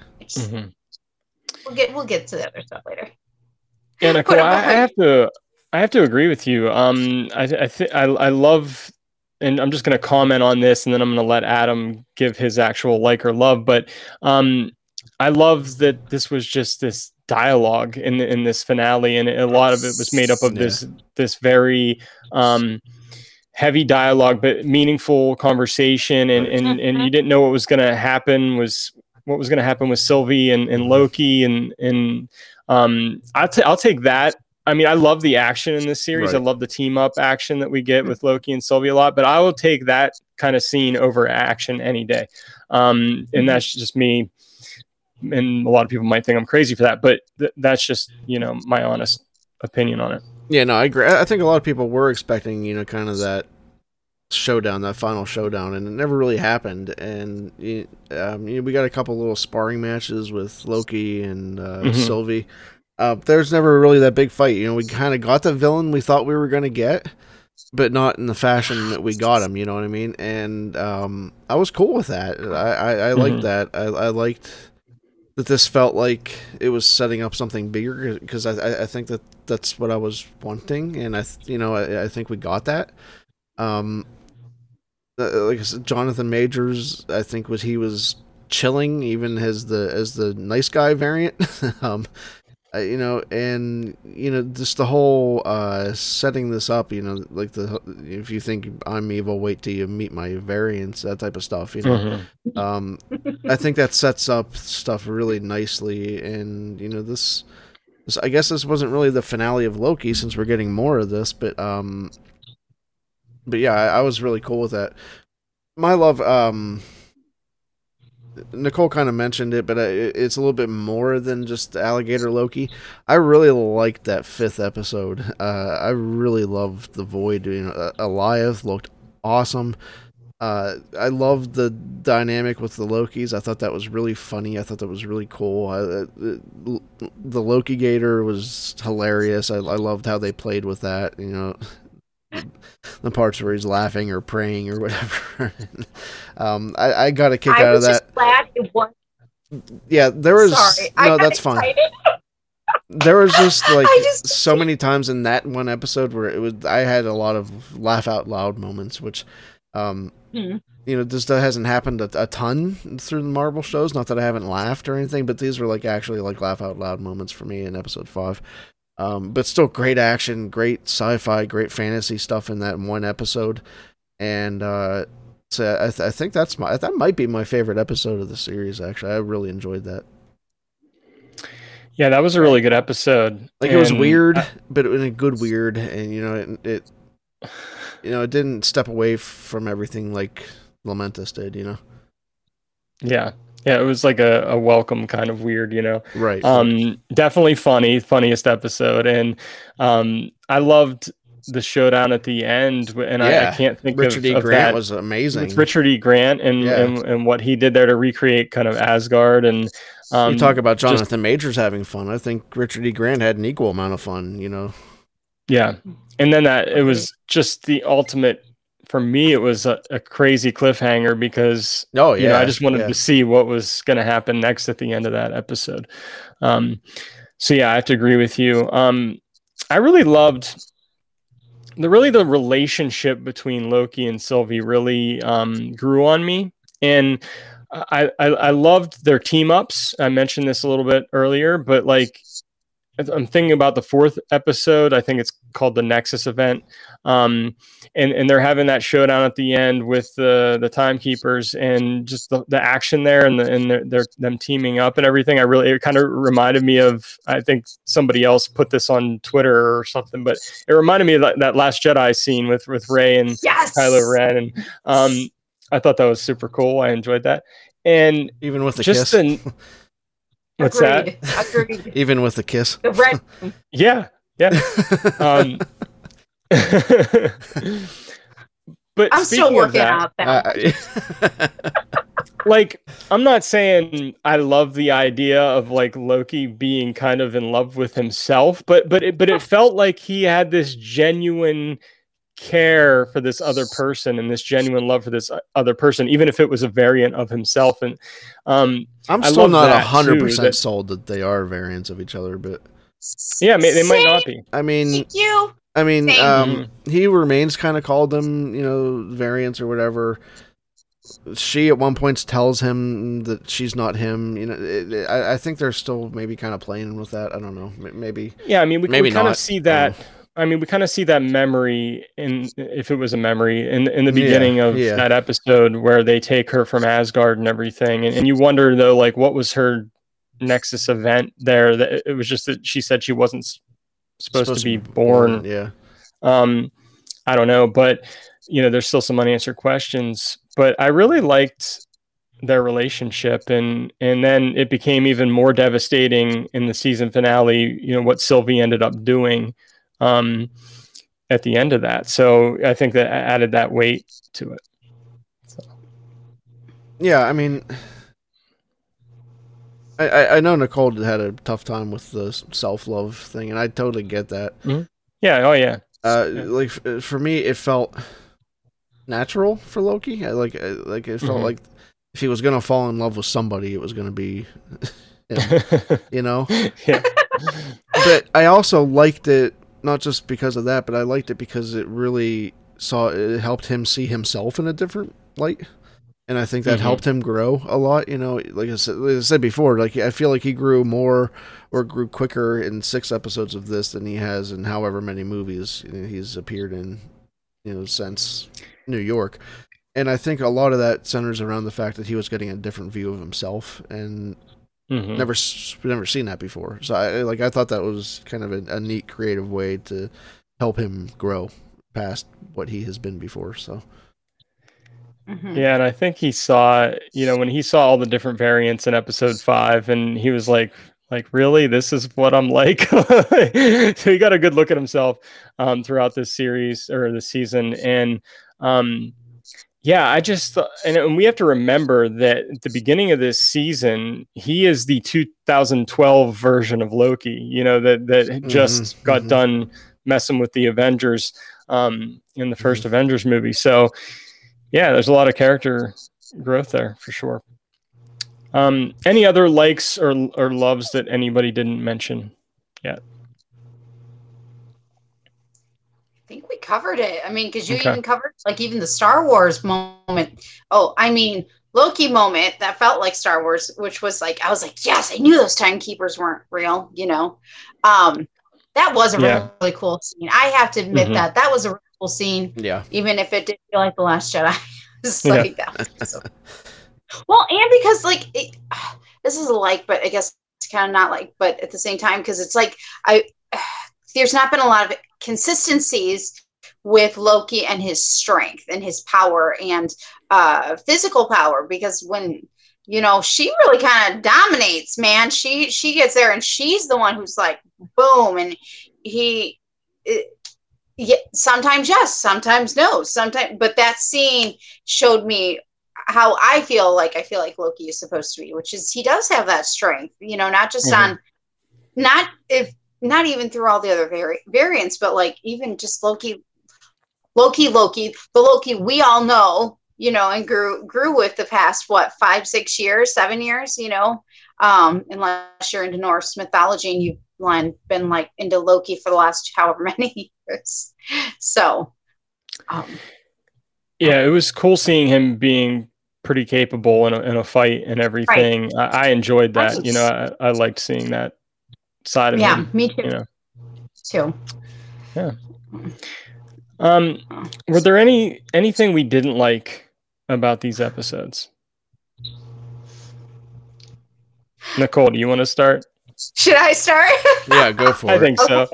Speaker 5: We'll get to the other stuff later.
Speaker 2: Yeah, Nicole, I have to agree with you. I love, and I'm just going to comment on this, and then I'm going to let Adam give his actual like or love. But I love that this was just this dialogue in this finale, and a lot of it was made up of this very heavy dialogue, but meaningful conversation, and you didn't know what was going to happen with Sylvie and Loki, and I'll take that. I mean, I love the action in this series. Right. I love the team up action that we get with Loki and Sylvie a lot, but I will take that kind of scene over action any day. And that's just me. And a lot of people might think I'm crazy for that, but that's just, my honest opinion on it.
Speaker 3: Yeah, no, I agree. I think a lot of people were expecting, kind of that showdown, that final showdown, and it never really happened. And we got a couple little sparring matches with Loki and Sylvie. There's never really that big fight. We kind of got the villain we thought we were going to get, but not in the fashion that we got him, you know what I mean? And I was cool with that. I liked that. I liked that this felt like it was setting up something bigger, because I think that's what I was wanting, and I think we got that. Like I said, Jonathan Majors, I think he was chilling, even as the nice guy variant. Just the whole setting this up, like if you think I'm evil, wait till you meet my variants, that type of stuff, I think that sets up stuff really nicely, and this I guess this wasn't really the finale of Loki, since we're getting more of this, but yeah, I was really cool with that. My love, Nicole kind of mentioned it, but it's a little bit more than just Alligator Loki. I really liked that 5th episode. I really loved the Void. Alioth looked awesome. I loved the dynamic with the Lokis. I thought that was really funny. I thought that was really cool. The Loki Gator was hilarious. I loved how they played with that. The parts where he's laughing or praying or whatever. I got a kick out of that.
Speaker 5: Just glad it was.
Speaker 3: Yeah, there was
Speaker 5: Sorry,
Speaker 3: no, that's fine. There was just like so many times in that one episode where I had a lot of laugh out loud moments, which this hasn't happened a ton through the Marvel shows. Not that I haven't laughed or anything, but these were like actually like laugh out loud moments for me in episode 5. But still great action, great sci-fi, great fantasy stuff in that one episode. And so I think that might be my favorite episode of the series. Actually, I really enjoyed that.
Speaker 2: Yeah, that was a really good episode.
Speaker 3: Like, it was weird, but in a good weird, and it didn't step away from everything like Lamentus did,
Speaker 2: Yeah, it was like a welcome kind of weird,
Speaker 3: Right.
Speaker 2: Definitely funniest episode, and I loved the showdown at the end, and I can't think
Speaker 3: Richard E.
Speaker 2: of
Speaker 3: Grant
Speaker 2: that.
Speaker 3: was amazing.
Speaker 2: With Richard E. Grant and what he did there to recreate kind of Asgard, and
Speaker 3: you talk about Jonathan Majors having fun. I think Richard E. Grant had an equal amount of fun,
Speaker 2: Yeah, and then it was just the ultimate. For me, it was a crazy cliffhanger because I just wanted to see what was going to happen next at the end of that episode. So yeah, I have to agree with you. I really loved the relationship between Loki and Sylvie really grew on me, and I loved their team ups. I mentioned this a little bit earlier, but like I'm thinking about the 4th episode. I think it's called the Nexus event. And they're having that showdown at the end with the timekeepers, and just the action there, and them teaming up and everything. It kind of reminded me of, I think somebody else put this on Twitter or something, but it reminded me of that Last Jedi scene with Rey and Kylo Ren. And I thought that was super cool. I enjoyed that. And
Speaker 3: even with the kiss.
Speaker 2: What's
Speaker 5: Agreed.
Speaker 2: that?
Speaker 5: Agreed.
Speaker 3: Even with the kiss.
Speaker 5: The red.
Speaker 2: Yeah. But
Speaker 5: I'm still working out that.
Speaker 2: Like, I'm not saying I love the idea of like Loki being kind of in love with himself, but it felt like he had this genuine care for this other person and this genuine love for this other person, even if it was a variant of himself. And I'm
Speaker 3: still not 100% sold that they are variants of each other, but
Speaker 2: yeah, they might not be.
Speaker 3: I mean, he remains kind of called them, variants or whatever. She at one point tells him that she's not him. I think they're still maybe kind of playing with that. I don't know. Maybe.
Speaker 2: Yeah, I mean, we kind of see that. I mean, we kind of see that memory if it was a memory in the beginning of that episode where they take her from Asgard and everything. And you wonder though, like, what was her Nexus event there? That it was just that she said she wasn't supposed to be born.
Speaker 3: Yeah.
Speaker 2: I don't know, but there's still some unanswered questions, but I really liked their relationship, and then it became even more devastating in the season finale, what Sylvie ended up doing at the end of that. So I think that added that weight to it. So.
Speaker 3: Yeah, I mean, I know Nicole had a tough time with the self-love thing, and I totally get that.
Speaker 2: Mm-hmm. Yeah, oh yeah.
Speaker 3: Like for me, it felt natural for Loki. Like it felt like if he was gonna fall in love with somebody, it was gonna be him,
Speaker 2: Yeah.
Speaker 3: But I also liked it. Not just because of that, but I liked it because it really helped him see himself in a different light. And I think that helped him grow a lot. Like I said before, like I feel like he grew more or grew quicker in 6 episodes of this than he has in however many movies he's appeared in, since New York. And I think a lot of that centers around the fact that he was getting a different view of himself, and never seen that before. So I thought that was kind of a neat creative way to help him grow past what he has been before. So
Speaker 2: yeah, and I think he saw, when he saw all the different variants in episode 5, and he was like really, this is what I'm like. So he got a good look at himself throughout this series or this season. And yeah, I just, and we have to remember that at the beginning of this season, he is the 2012 version of Loki, that just got done messing with the Avengers in the first Avengers movie. So yeah, there's a lot of character growth there for sure. Any other likes or loves that anybody didn't mention yet?
Speaker 5: I think we covered it. I mean, because you even covered like even the Star Wars moment. Oh, I mean, Loki moment that felt like Star Wars, which was like, I was like, yes, I knew those timekeepers weren't real, you know. That was a really cool scene. I have to admit that was a really cool scene.
Speaker 3: Yeah.
Speaker 5: Even if it did feel like The Last Jedi. It's like that. So. Well, and because like this is a like, but I guess it's kind of not like, but at the same time, because it's like there's not been a lot of consistencies with Loki and his strength and his power and physical power, because when she really kind of dominates, man. She gets there and she's the one who's like boom, and sometimes yes, sometimes no, sometimes, but that scene showed me how I feel like Loki is supposed to be, which is he does have that strength, not just on not even through all the other variants, but like even just Loki, the Loki we all know, and grew with the past, 5, 6 years, 7 years, unless you're into Norse mythology and you've been like into Loki for the last however many years. So,
Speaker 2: it was cool seeing him being pretty capable in a fight and everything. Right. I enjoyed that. I liked seeing that side of him.
Speaker 5: Yeah, me too. Too.
Speaker 2: Yeah. Were there anything we didn't like about these episodes? Nicole, do you want to start?
Speaker 5: Should I start?
Speaker 3: Yeah, go for it.
Speaker 2: I think so.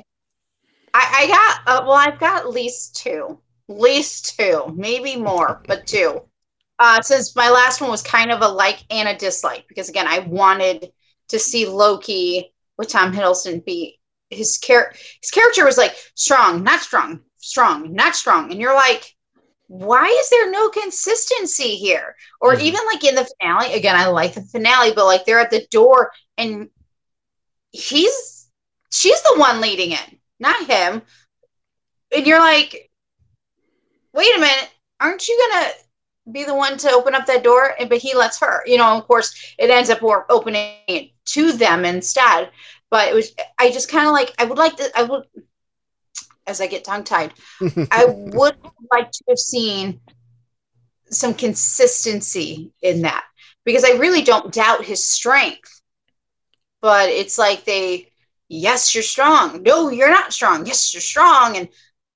Speaker 5: I've got at least two, maybe more, but two. Since my last one was kind of a like and a dislike, because again, I wanted to see Loki with Tom Hiddleston be his character was like strong, not strong, strong, not strong, and you're like, why is there no consistency here? Or even like in the finale, again, I like the finale, but like they're at the door and she's the one leading in, not him, and you're like, wait a minute, aren't you gonna be the one to open up that door? But he lets her, of course it ends up opening it to them instead. But I just kind of like, I would, as I get tongue tied, I would like to have seen some consistency in that, because I really don't doubt his strength, but it's like yes, you're strong. No, you're not strong. Yes, you're strong. And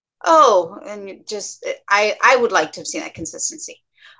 Speaker 5: just, I would like to have seen that consistency.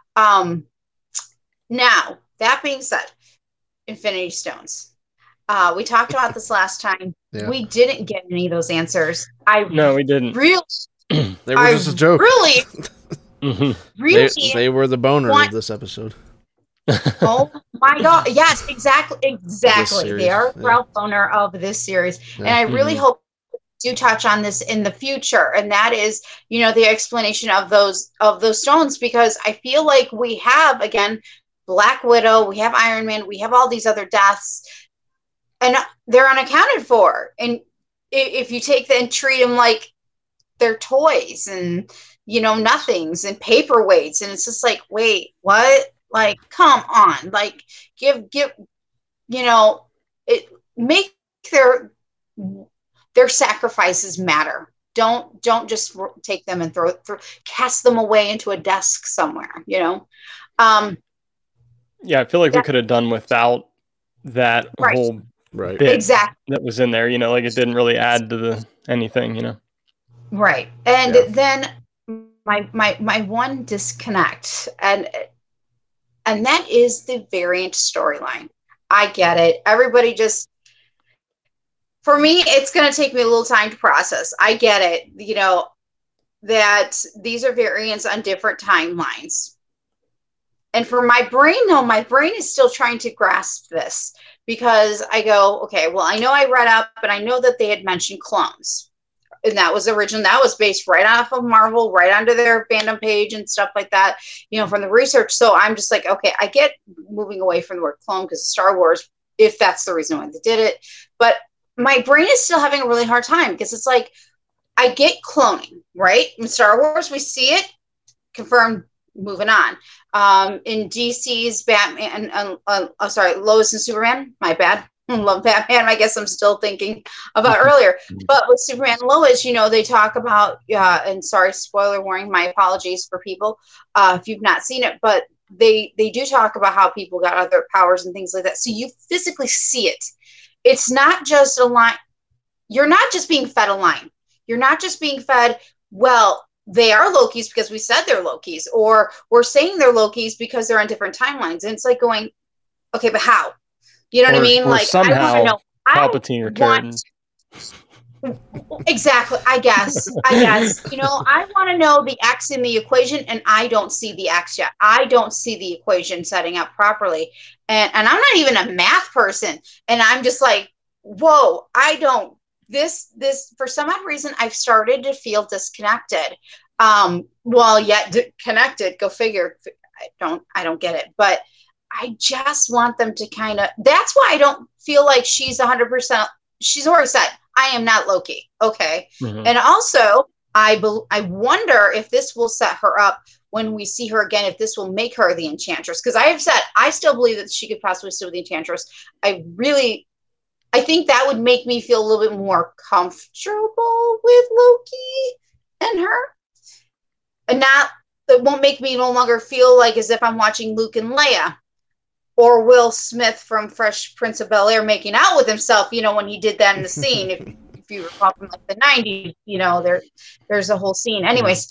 Speaker 5: Now, that being said, Infinity Stones. We talked about this last time. Yeah. We didn't get any of those answers.
Speaker 2: No, we didn't.
Speaker 3: They were just a joke.
Speaker 5: Really, really.
Speaker 3: They were the boner of this episode.
Speaker 5: Oh my God! Yes, exactly. They are the Ralph boner of this series, and I really hope do touch on this in the future, and that is, the explanation of those stones, because I feel like we have, again, Black Widow, we have Iron Man, we have all these other deaths, and they're unaccounted for. And if you take them and treat them like they're toys and nothings and paperweights, and it's just like, wait, what? Like, come on, like give it, make their sacrifices matter. Don't just take them and cast them away into a desk somewhere,
Speaker 2: Yeah, I feel like we could have done without that whole bit
Speaker 5: exactly
Speaker 2: that was in there, like it didn't really add to anything,
Speaker 5: Right. And then my one disconnect, and that is the variant storyline. I get it. Everybody just, for me, it's going to take me a little time to process. I get it, that these are variants on different timelines. And for my brain, though, my brain is still trying to grasp this, because I go, okay, well, I know I read up, and I know that they had mentioned clones. And that was original. That was based right off of Marvel, right onto their fandom page and stuff like that, from the research. So I'm just like, okay, I get moving away from the word clone because of Star Wars, if that's the reason why they did it. But my brain is still having a really hard time, because it's like, I get cloning, right? In Star Wars, we see it confirmed moving on. In DC's Batman, Lois and Superman. My bad. Love Batman. I guess I'm still thinking about earlier. But with Superman and Lois, they talk about, and sorry, spoiler warning, my apologies for people if you've not seen it, but they do talk about how people got other powers and things like that. So you physically see it. It's not just a line. You're not just being fed a line. You're not just being fed, well, they are Lokis because we said they're Lokis, or we're saying they're Lokis because they're on different timelines. And it's like going, okay, but how? You know what I mean? Like,
Speaker 2: somehow
Speaker 5: I want to know.
Speaker 2: Palpatine returned.
Speaker 5: Exactly. I guess. I want to know the X in the equation, and I don't see the X yet. I don't see the equation setting up properly. And I'm not even a math person. And I'm just like, whoa, I don't. This for some odd reason, I've started to feel disconnected. Well, yet connected. Go figure. I don't get it. But I just want them to kind of. That's why I don't feel like she's 100%. She's already said, I am not Loki. Okay. Mm-hmm. And also, I wonder if this will set her up when we see her again, if this will make her the Enchantress. Because I have said, I still believe that she could possibly still be the Enchantress. I think that would make me feel a little bit more comfortable with Loki and her. And it won't make me no longer feel like as if I'm watching Luke and Leia. Or Will Smith from Fresh Prince of Bel-Air making out with himself, when he did that in the scene. If you recall from like the 90s, there's a whole scene. Anyways,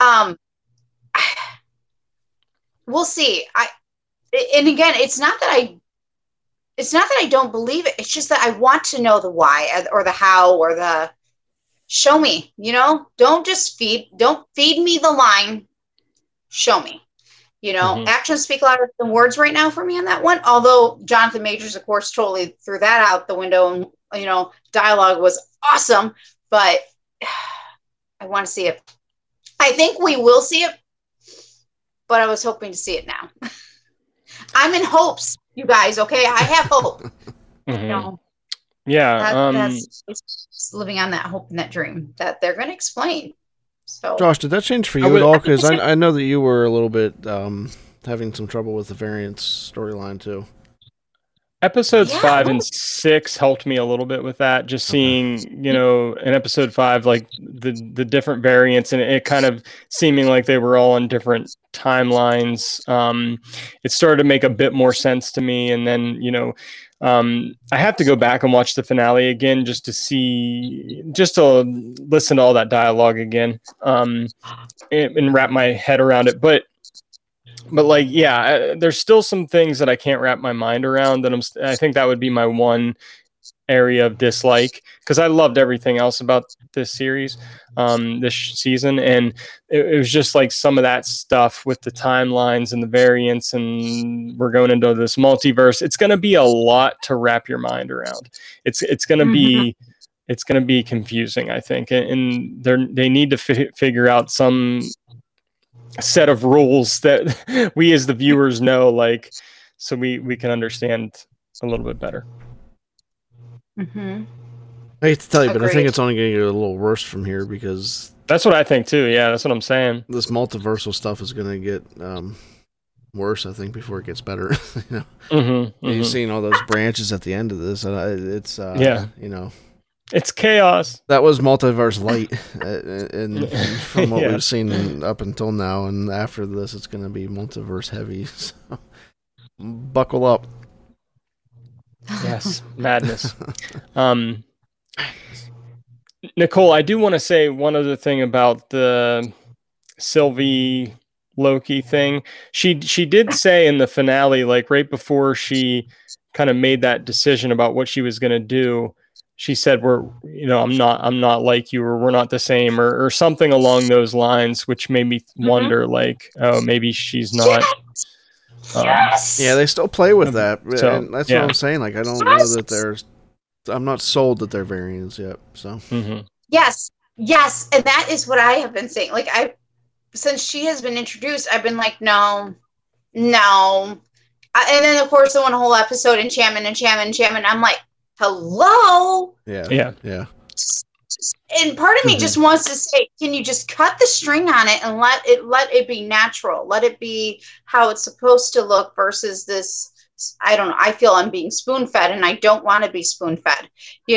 Speaker 5: we'll see. And again, it's not that I don't believe it. It's just that I want to know the why or the how or the show me. Don't feed me the line. Show me. Actions speak louder than words right now for me on that one. Although Jonathan Majors, of course, totally threw that out the window, and dialogue was awesome. But I want to see it. I think we will see it, but I was hoping to see it now. I'm in hopes, you guys. Okay, I have hope.
Speaker 2: Mm-hmm. Yeah,
Speaker 5: that's living on that hope and that dream that they're going to explain. So,
Speaker 3: Josh, did that change for you at all? Because I know that you were a little bit having some trouble with the variants storyline too.
Speaker 2: Episodes 5 and 6 helped me a little bit with that. Just seeing, in episode 5, like the different variants, and it kind of seeming like they were all on different timelines. It started to make a bit more sense to me, and then I have to go back and watch the finale again just to listen to all that dialogue again, and wrap my head around it. But there's still some things that I can't wrap my mind around, and I think that would be my one area of dislike, because I loved everything else about this series, this season, and it was just like some of that stuff with the timelines and the variants, and we're going into this multiverse. It's going to be a lot to wrap your mind around. It's going to be confusing, I think, and they need to figure out some set of rules that we as the viewers know, like, so we can understand a little bit better.
Speaker 5: Mm-hmm.
Speaker 3: I hate to tell you, but I think it's only going to get a little worse from here, because
Speaker 2: that's what I think too. Yeah, that's what I'm saying.
Speaker 3: This multiversal stuff is going to get worse, I think, before it gets better. You've seen all those branches at the end of this, and it's
Speaker 2: it's chaos.
Speaker 3: That was multiverse light, and from what we've seen up until now, and after this, it's going to be multiverse heavy. So buckle up.
Speaker 2: Yes, madness. Nicole, I do want to say one other thing about the Sylvie Loki thing. She did say in the finale, like right before she kind of made that decision about what she was going to do, she said, I'm not like you, or we're not the same, or something along those lines, which made me wonder, like, oh, maybe she's not.
Speaker 5: Yes.
Speaker 3: Yeah, they still play with that.
Speaker 2: So,
Speaker 3: and that's what I'm saying. Like, I don't know that I'm not sold that they're variants yet. So.
Speaker 5: Yes, and that is what I have been saying. Like, since she has been introduced, I've been like, no. And then of course, the one whole episode, enchantment. I'm like, hello.
Speaker 3: Yeah.
Speaker 5: And part of me just wants to say, can you just cut the string on it and let it be natural? Let it be how it's supposed to look versus this. I don't know. I feel I'm being spoon fed and I don't want to be spoon fed,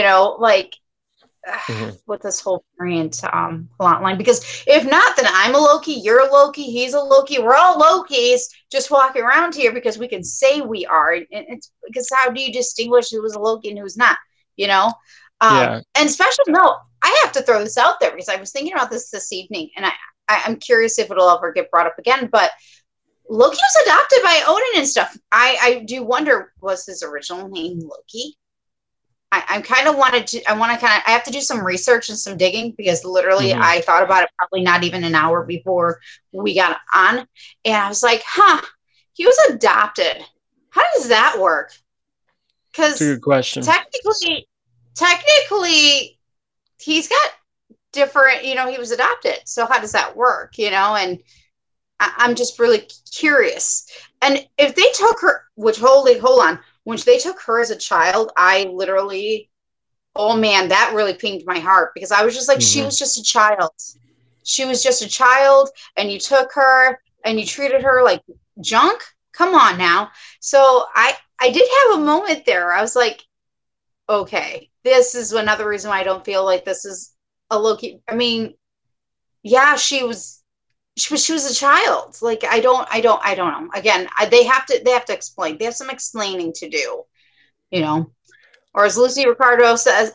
Speaker 5: with this whole variant plot line. Because if not, then I'm a Loki, you're a Loki, he's a Loki. We're all Lokis just walking around here because we can say we are. And it's because how do you distinguish who was a Loki and who's not, And especially, I have to throw this out there because I was thinking about this evening and I'm curious if it'll ever get brought up again, but Loki was adopted by Odin and stuff. I do wonder, was his original name Loki? I have to do some research and some digging because literally I thought about it probably not even an hour before we got on. And I was like, he was adopted. How does that work? Because
Speaker 2: that's a good question.
Speaker 5: Technically, he's got different, he was adopted. So how does that work? And I'm just really curious. And if they took her, hold on, when they took her as a child, I literally, oh man, that really pinged my heart because I was just like, she was just a child. She was just a child and you took her and you treated her like junk. Come on now. So I did have a moment there. I was like, okay, this is another reason why I don't feel like this is a Loki. I mean, yeah, she was a child. Like, I don't know. Again, they have to explain. They have some explaining to do, or as Ricky Ricardo says,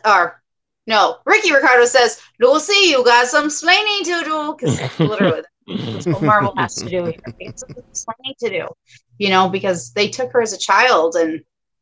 Speaker 5: Lucy, you got some explaining to do. Because literally that's what Marvel has to do here. They have some explaining to do, because they took her as a child and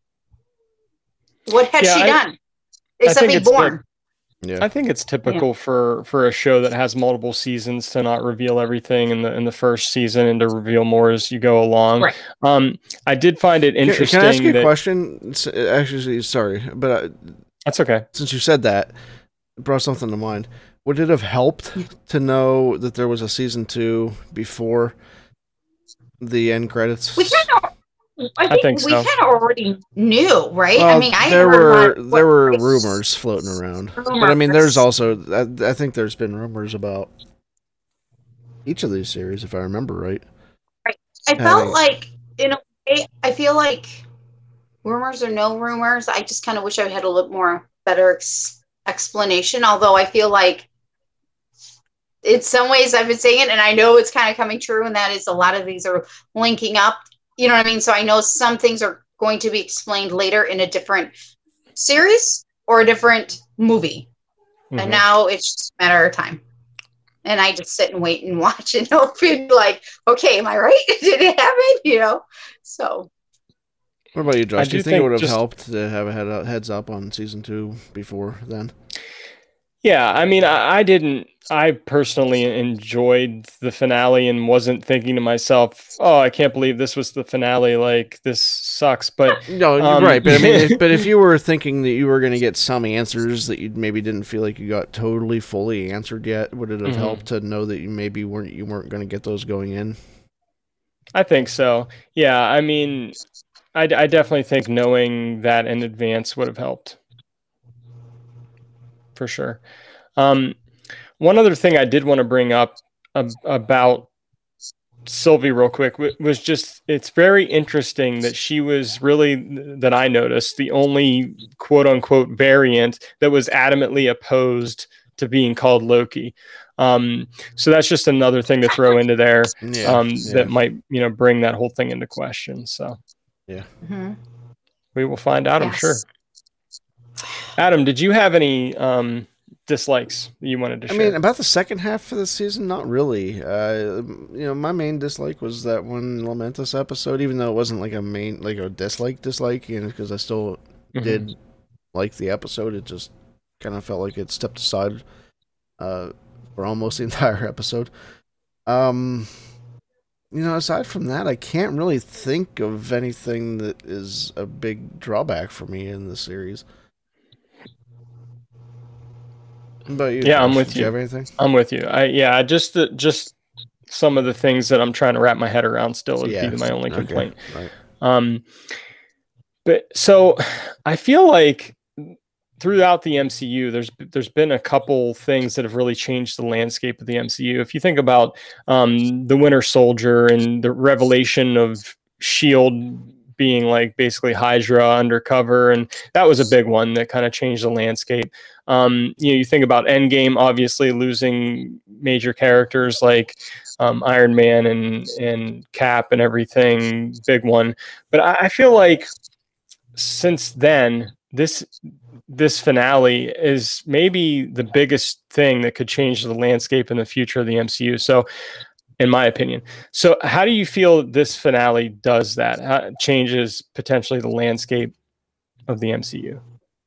Speaker 5: what had she done? Except be born.
Speaker 2: I think it's typical for a show that has multiple seasons to not reveal everything in the first season and to reveal more as you go along. Right. I did find it interesting.
Speaker 3: Can I ask you a question? Actually, sorry, but
Speaker 2: that's okay.
Speaker 3: Since you said that, it brought something to mind. Would it have helped to know that there was a season 2 before the end credits?
Speaker 5: I think so. We kind of already knew, right?
Speaker 3: Well, I mean, there were rumors floating around, but I mean, there's also I think there's been rumors about each of these series, if I remember right.
Speaker 5: Right. I felt like I feel like rumors or no rumors. I just kind of wish I had a little more better explanation. Although I feel like in some ways I've been saying it, and I know it's kind of coming true, and that is a lot of these are linking up. You know what I mean? So I know some things are going to be explained later in a different series or a different movie. And now it's just a matter of time. And I just sit and wait and watch and hope and like, okay, am I right? Did it happen? So.
Speaker 3: What about you, Josh? Do you think it would have helped to have a heads up on season 2 before then?
Speaker 2: Yeah, I mean, I personally enjoyed the finale and wasn't thinking to myself, oh, I can't believe this was the finale. Like, this sucks. But
Speaker 3: no, you're right. But I mean, but if you were thinking that you were going to get some answers that you maybe didn't feel like you got totally fully answered yet, would it have helped to know that you maybe weren't going to get those going in? I
Speaker 2: think so. Yeah, I mean, I definitely think knowing that in advance would have helped. For sure. One other thing I did want to bring up about Sylvie real quick was just, it's very interesting that she was really, that I noticed, the only quote unquote variant that was adamantly opposed to being called Loki. So that's just another thing to throw into there that might, bring that whole thing into question. So we will find out, I'm sure. Adam, did you have any dislikes that you wanted to share?
Speaker 3: I mean, about the second half of the season, not really. My main dislike was that one Lamentus episode, even though it wasn't like a dislike, because I still did like the episode. It just kind of felt like it stepped aside for almost the entire episode. Aside from that, I can't really think of anything that is a big drawback for me in the series. But
Speaker 2: I'm with you.
Speaker 3: Do you have anything?
Speaker 2: I'm with you. Just some of the things that I'm trying to wrap my head around still would be my only complaint.
Speaker 3: Right.
Speaker 2: But so I feel like throughout the MCU, there's been a couple things that have really changed the landscape of the MCU. If you think about the Winter Soldier and the revelation of SHIELD being like basically Hydra undercover, and that was a big one that kind of changed the landscape. You think about Endgame, obviously losing major characters like Iron Man and Cap and everything, big one. But I feel like since then, this finale is maybe the biggest thing that could change the landscape in the future of the MCU. So, in my opinion. So how do you feel this finale does that? How it changes potentially the landscape of the MCU?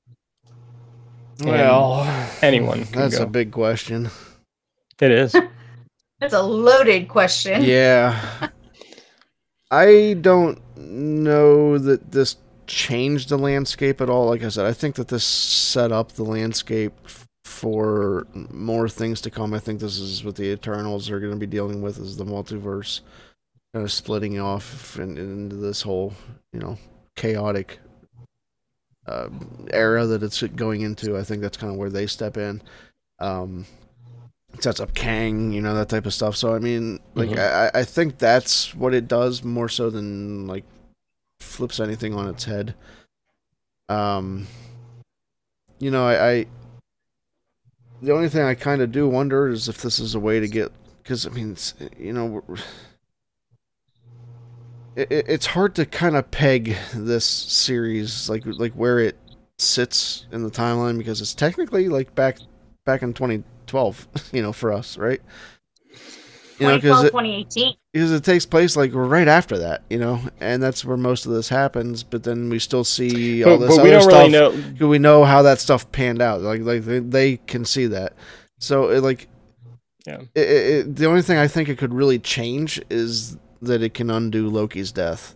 Speaker 3: Well,
Speaker 2: anyone can
Speaker 3: that's
Speaker 2: go.
Speaker 3: a big question.
Speaker 2: It is.
Speaker 5: That's a loaded question.
Speaker 3: Yeah. I don't know that this changed the landscape at all. Like I said, I think that this set up the landscape for more things to come. I think this is what the Eternals are going to be dealing with, is the multiverse kind of splitting off into this whole, chaotic era that it's going into. I think that's kind of where they step in. It sets up Kang, that type of stuff. So, I mean, I think that's what it does more so than, like, flips anything on its head. The only thing I kind of do wonder is if this is a way to get, because I mean, it's hard to kind of peg this series like where it sits in the timeline, because it's technically like back in 2012, for us, right?
Speaker 5: 2018.
Speaker 3: Because it takes place like right after that, and that's where most of this happens. But then we still see all this other stuff. Really know. We know how that stuff panned out. Like they can see that. So the only thing I think it could really change is that it can undo Loki's death.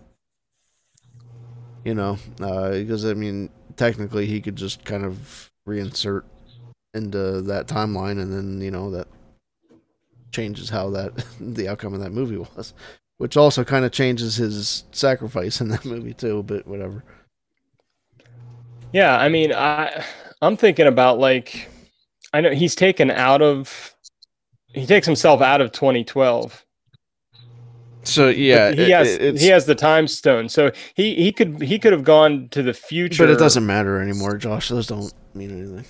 Speaker 3: Because I mean, technically he could just kind of reinsert into that timeline, and then that changes how the outcome of that movie was, which also kind of changes his sacrifice in that movie too, but whatever.
Speaker 2: Yeah, I mean, I'm thinking about, like, I know he takes himself out of 2012.
Speaker 3: So yeah,
Speaker 2: he has the time stone, so he could have gone to the future,
Speaker 3: but it doesn't matter anymore, Josh. Those don't mean anything.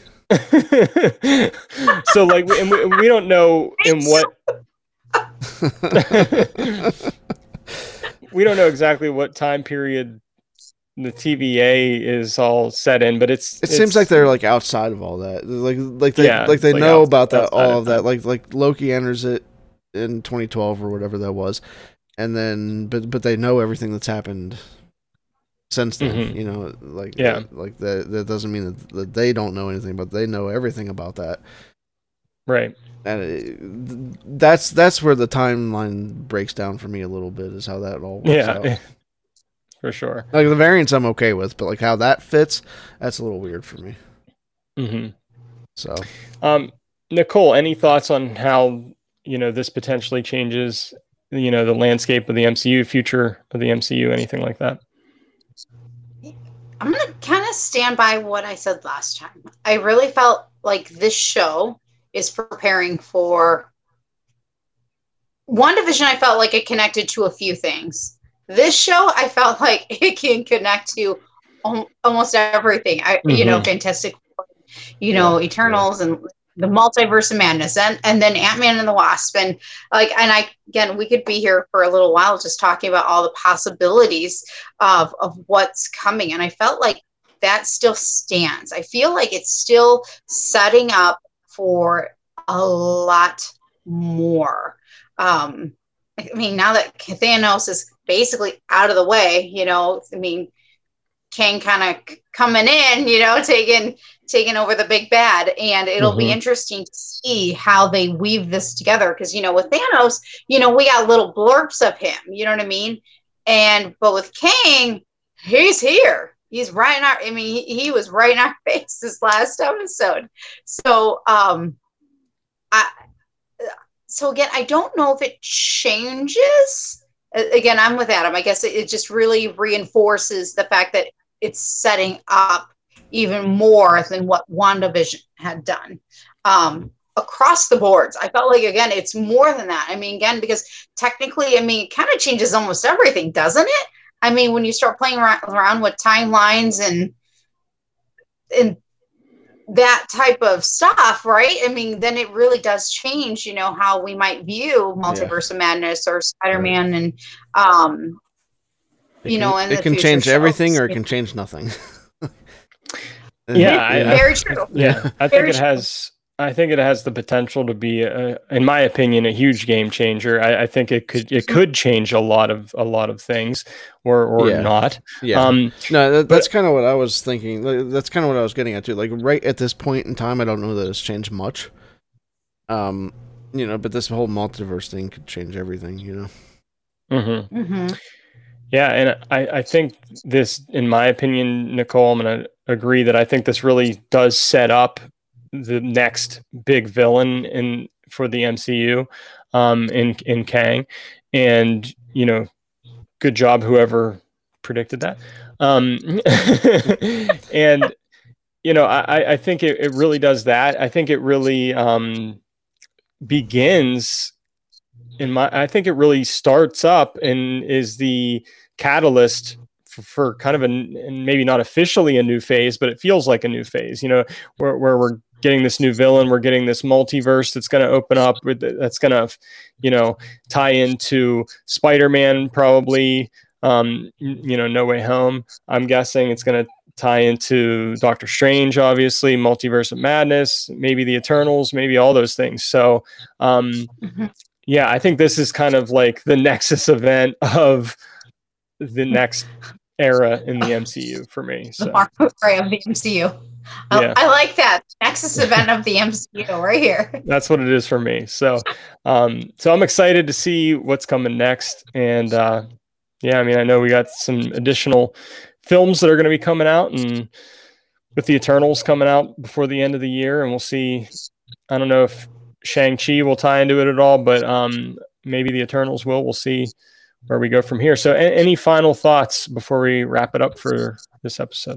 Speaker 2: So like we don't know in what we don't know exactly what time period the TVA is all set in, but it
Speaker 3: seems like they're like outside of all that, like they know about that, all of that, like Loki enters it in 2012 or whatever that was, and then but they know everything that's happened since then. That doesn't mean that they don't know anything, but they know everything about that,
Speaker 2: right?
Speaker 3: And that's where the timeline breaks down for me a little bit, is how that all works out.
Speaker 2: For sure.
Speaker 3: Like the variants I'm okay with, but like how that fits, that's a little weird for me. So
Speaker 2: Nicole, any thoughts on how this potentially changes the landscape of the MCU, future of the MCU, anything like that?
Speaker 5: I'm going to kind of stand by what I said last time. I really felt like this show is preparing for WandaVision. I felt like it connected to a few things. This show, I felt like it can connect to almost everything. Fantastic Four, Eternals and the Multiverse of Madness, and then Ant-Man and the Wasp, and we could be here for a little while just talking about all the possibilities of what's coming, and I felt like that still stands. I feel like it's still setting up for a lot more. I mean, now that Thanos is basically out of the way, Kang kind of coming in, taking over the big bad, and it'll be interesting to see how they weave this together, because with Thanos, we got little blurbs of him, you know what I mean, but with Kang, he's here, he's right in our, he was right in our face this last episode. So again, I don't know if it changes. Again, I'm with Adam. I guess it just really reinforces the fact that it's setting up even more than what WandaVision had done. Across the boards, I felt like, again, it's more than that. I mean, again, because technically, I mean, it kind of changes almost everything, doesn't it? I mean, when you start playing around with timelines and that type of stuff, right? I mean, then it really does change, you know, how we might view Multiverse of Madness or Spider-Man, and you know, and
Speaker 3: it can change everything, or it can change nothing.
Speaker 5: Very true.
Speaker 2: Yeah, I think it has the potential to be, in my opinion, a huge game changer. I think it could change a lot of things, or not.
Speaker 3: Yeah. No, that's kind of what I was thinking. That's kind of what I was getting at too. Like right at this point in time, I don't know that it's changed much. You know, but this whole multiverse thing could change everything. You know.
Speaker 2: Mm-hmm. Mm-hmm. Yeah, and I think this, in my opinion, Nicole, I'm going to agree that I think this really does set up the next big villain for the MCU, in Kang, and you know, good job whoever predicted that. And you know, I think it really does that. I think it really begins I think it really starts up and is the catalyst for kind of and maybe not officially a new phase, but it feels like a new phase, you know, where we're getting this new villain, we're getting this multiverse that's going to open up, that's going to, you know, tie into Spider-Man probably, you know, No Way Home. I'm guessing it's going to tie into Doctor Strange, obviously, Multiverse of Madness, maybe the Eternals, maybe all those things. So, yeah, I think this is kind of like the nexus event of the next era in the MCU for me. So.
Speaker 5: The Mark of the MCU. I like that nexus event of the MCU right here.
Speaker 2: That's what it is for me. So, so I'm excited to see what's coming next. And yeah, I mean, I know we got some additional films that are going to be coming out, and with the Eternals coming out before the end of the year, and we'll see. I don't know if Shang-Chi will tie into it at all, but maybe the Eternals will. We'll see where we go from here. So any final thoughts before we wrap it up for this episode?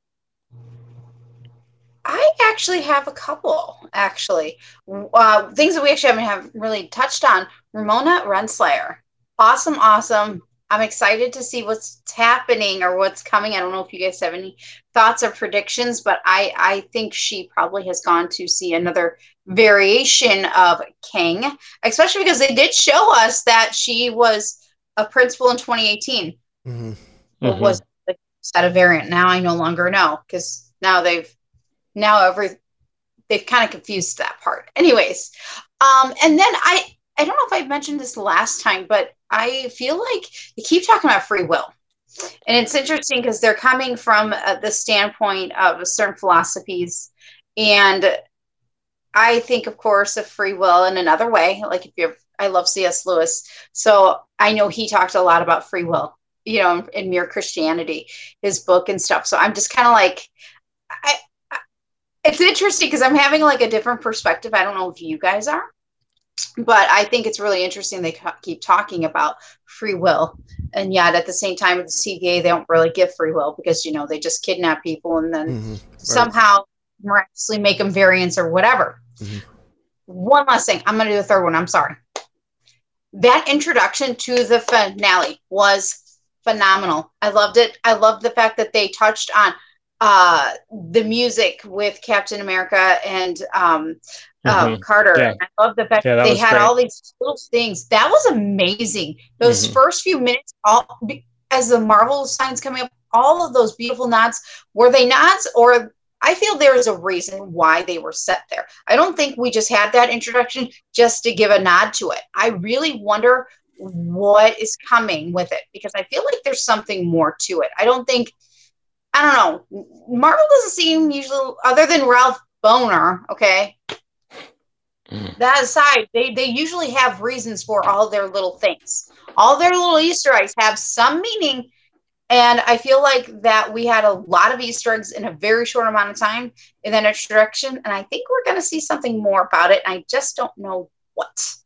Speaker 5: I actually have a couple, things that we actually haven't really touched on. Ramona Renslayer. Awesome. I'm excited to see what's happening or what's coming. I don't know if you guys have any thoughts or predictions, but I think she probably has gone to see another variation of Kang, especially because they did show us that she was a principal in 2018. It was a variant. Now I no longer know, because now they've kind of confused that part. Anyways, and then I don't know if I mentioned this last time, but I feel like they keep talking about free will. And it's interesting because they're coming from the standpoint of certain philosophies. And I think, of course, of free will in another way. Like I love C.S. Lewis. So I know he talked a lot about free will, you know, in Mere Christianity, his book and stuff. So I'm just kind of like, it's interesting because I'm having like a different perspective. I don't know if you guys are. But I think it's really interesting they keep talking about free will. And yet at the same time with the CVA, they don't really give free will because, you know, they just kidnap people and then somehow miraculously make them variants or whatever. One last thing. I'm going to do a third one. I'm sorry. That introduction to the finale was phenomenal. I loved it. I loved the fact that they touched on the music with Captain America and Carter. Yeah. I love the fact that they had all these little things. That was amazing. Those first few minutes, as the Marvel signs coming up, all of those beautiful nods, were they nods, or I feel there is a reason why they were set there. I don't think we just had that introduction just to give a nod to it. I really wonder what is coming with it, because I feel like there's something more to it. I don't know. Marvel doesn't seem usually, other than Ralph Boner, okay? That aside, they usually have reasons for all their little things. All their little Easter eggs have some meaning. And I feel like that we had a lot of Easter eggs in a very short amount of time in that introduction. And I think we're going to see something more about it. I just don't know what.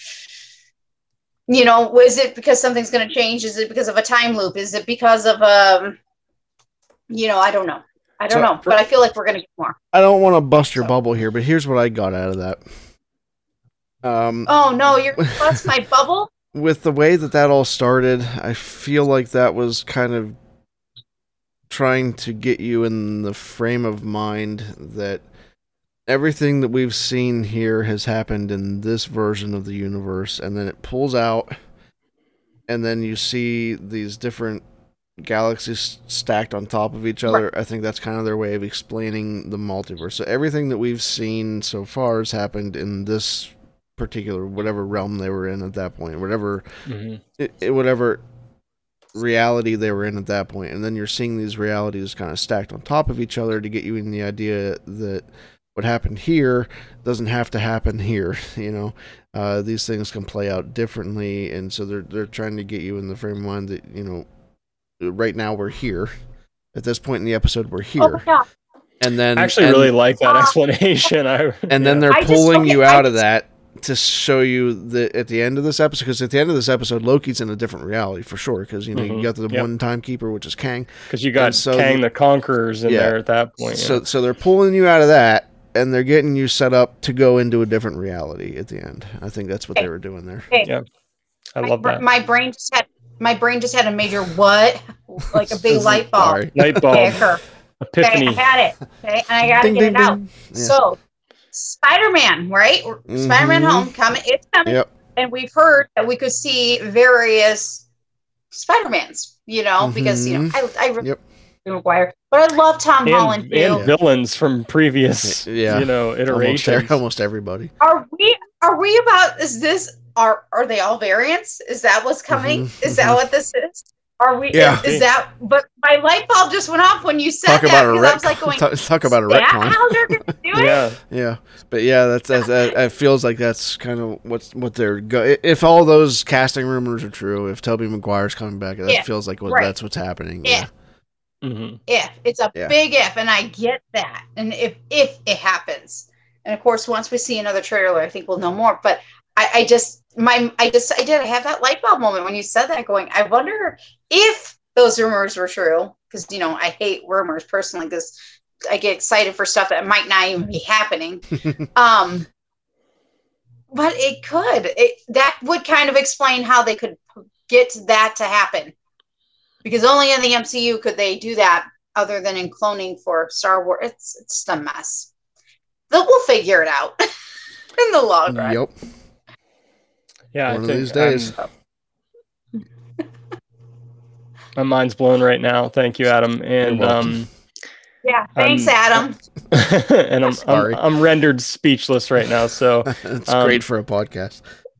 Speaker 5: You know, is it because something's going to change? Is it because of a time loop? Is it because of, you know, I don't know. I don't know, but I feel like we're going to get more.
Speaker 3: I don't want to bust your bubble here, but here's what I got out of that.
Speaker 5: Oh no, you're going to bust my bubble?
Speaker 3: With the way that all started, I feel like that was kind of trying to get you in the frame of mind that everything that we've seen here has happened in this version of the universe, and then it pulls out, and then you see these different galaxies stacked on top of each other. Right. I think that's kind of their way of explaining the multiverse. So everything that we've seen so far has happened in this particular whatever realm they were in at that point, whatever whatever reality they were in at that point, and then you're seeing these realities kind of stacked on top of each other to get you in the idea that what happened here doesn't have to happen here. These things can play out differently, and so they're trying to get you in the frame of mind that right now we're here at this point in the episode. We're here. And then
Speaker 2: I actually really like that explanation.
Speaker 3: Then they're pulling you out of that to show you that at the end of this episode, because at the end of this episode, Loki's in a different reality for sure, because you got the one timekeeper, which is Kang,
Speaker 2: because you got Kang the Conqueror's in there at that point.
Speaker 3: So they're pulling you out of that, and they're getting you set up to go into a different reality at the end. I think that's what they were doing there.
Speaker 2: Yeah, I love that.
Speaker 5: My brain just had a major what, like a big light bulb.
Speaker 2: Light bulb. Epiphany.
Speaker 5: Okay, I had it. Okay, and I gotta get it out. Yeah. So, Spider-Man, right? Spider-Man Homecoming. It's coming, and we've heard that we could see various Spider-Mans. Because I really Maguire, but I love Tom Holland too.
Speaker 2: And villains from previous, iterations.
Speaker 3: Almost everybody.
Speaker 5: Are we about? Is this? Are they all variants? Is that what's coming? Is that what this is? Are we?
Speaker 3: Yeah.
Speaker 5: Is that? But my light bulb just went off when you said that. I was like going,
Speaker 3: talk about a retcon.
Speaker 5: How they're going to do it?
Speaker 3: Yeah. But that feels like that's kind of what they're if all those casting rumors are true, if Tobey Maguire's coming back, that feels like that's what's happening.
Speaker 5: Yeah. If it's a big if, and I get that, and if it happens, and of course once we see another trailer, I think we'll know more. But I did have that light bulb moment when you said that, going, I wonder if those rumors were true, because I hate rumors personally, because I get excited for stuff that might not even be happening. But it could. That would kind of explain how they could get that to happen. Because only in the MCU could they do that, other than in cloning for Star Wars. It's just a mess. We'll figure it out in the long run.
Speaker 3: Yep.
Speaker 2: Yeah,
Speaker 3: one of these days.
Speaker 2: My mind's blown right now. Thank you, Adam. And
Speaker 5: thanks, Adam.
Speaker 2: And I'm rendered speechless right now. So
Speaker 3: it's great for a podcast.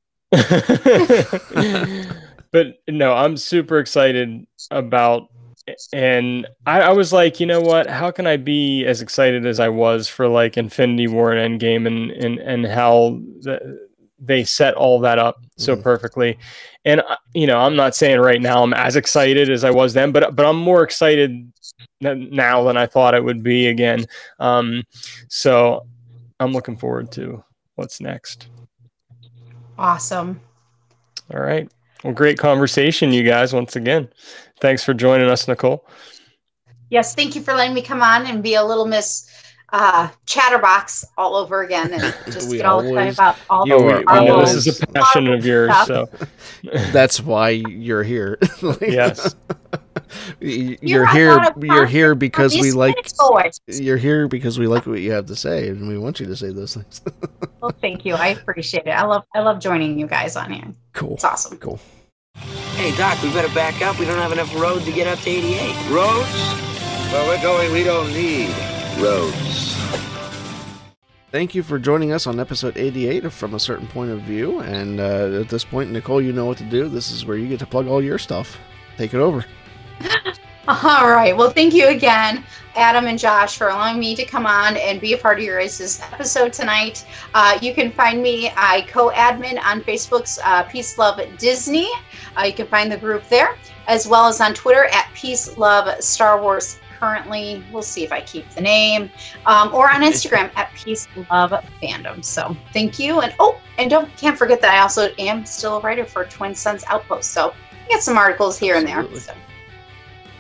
Speaker 2: But no, I'm super excited about, and I was like, you know what? How can I be as excited as I was for like Infinity War and Endgame, and how they set all that up so perfectly. And I'm not saying right now I'm as excited as I was then, but I'm more excited now than I thought I would be again. So I'm looking forward to what's next.
Speaker 5: Awesome.
Speaker 2: All right. Well, great conversation, you guys, once again. Thanks for joining us, Nicole.
Speaker 5: Yes, thank you for letting me come on and be a little Miss Chatterbox all over again, and just get all excited about all the
Speaker 2: Marvel. This is a passion of yours, so
Speaker 3: that's why you're here.
Speaker 2: Yes,
Speaker 3: you're here because we like. You're here because we like what you have to say, and we want you to say those things.
Speaker 5: Well, thank you. I appreciate it. I love joining you guys on here.
Speaker 3: Cool.
Speaker 5: It's awesome.
Speaker 3: Cool.
Speaker 6: Hey, Doc, we better back up. We don't have enough road to get up to 88.
Speaker 7: Roads? Where we're going, we don't need roads.
Speaker 3: Thank you for joining us on episode 88 of From a Certain Point of View. And at this point, Nicole, you know what to do. This is where you get to plug all your stuff. Take it over.
Speaker 5: All right. Well, thank you again, Adam and Josh, for allowing me to come on and be a part of your guys' episode tonight. You can find me, I co-admin on Facebook's Peace Love Disney. You can find the group there, as well as on Twitter at Peace Love Star Wars. Currently, we'll see if I keep the name, or on Instagram at Peace Love Fandom. So thank you. And can't forget that I also am still a writer for Twin Suns Outpost. So I got some articles here and there. So.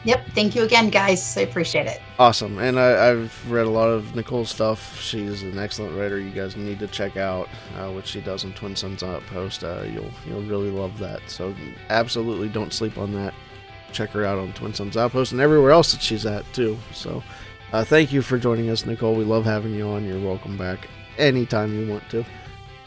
Speaker 5: Yep. Thank you again, guys. I appreciate it.
Speaker 3: Awesome. And I've read a lot of Nicole's stuff. She's an excellent writer. You guys need to check out what she does on Twin Suns Outpost. You'll really love that. So absolutely don't sleep on that. Check her out on Twin Suns Outpost and everywhere else that she's at too. So thank you for joining us, Nicole. We love having you on. You're welcome back anytime you want to.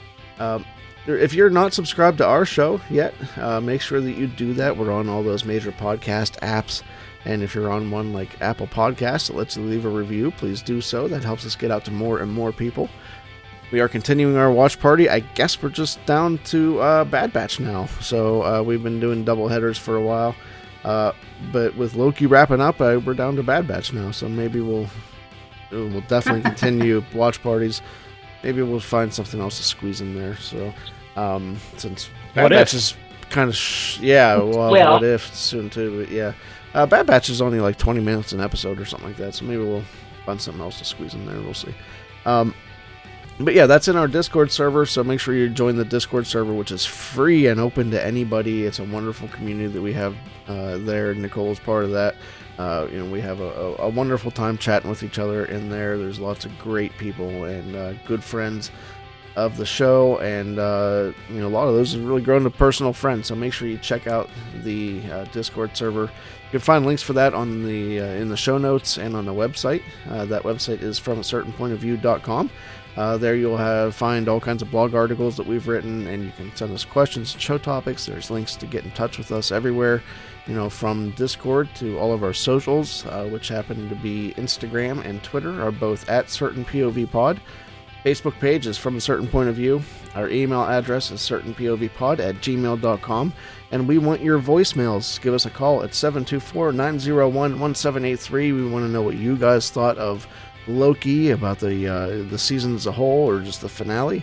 Speaker 3: If you're not subscribed to our show yet, make sure that you do that. We're on all those major podcast apps. And if you're on one like Apple Podcasts that lets you leave a review, please do so. That helps us get out to more and more people. We are continuing our watch party. I guess we're just down to Bad Batch now. So we've been doing double headers for a while. But with Loki wrapping up, we're down to Bad Batch now. So maybe we'll definitely continue watch parties. Maybe we'll find something else to squeeze in there. So since Bad Batch is kind of what if soon too, but yeah. Bad Batch is only like 20 minutes an episode or something like that, so maybe we'll find something else to squeeze in there. We'll see. But yeah, that's in our Discord server, so make sure you join the Discord server, which is free and open to anybody. It's a wonderful community that we have there. Nicole is part of that. We have a wonderful time chatting with each other in there. There's lots of great people and good friends of the show, and a lot of those have really grown to personal friends. So make sure you check out the Discord server. You can find links for that on the in the show notes and on the website. That website is FromACertainPointOfView.com. There you'll find all kinds of blog articles that we've written, and you can send us questions and show topics. There's links to get in touch with us everywhere, from Discord to all of our socials, which happen to be Instagram and Twitter, are both at CertainPOVPod. Facebook page is From a Certain Point of View. Our email address is certainpovpod@gmail.com. And we want your voicemails. Give us a call at 724-901-1783. We want to know what you guys thought of Loki, about the season as a whole, or just the finale.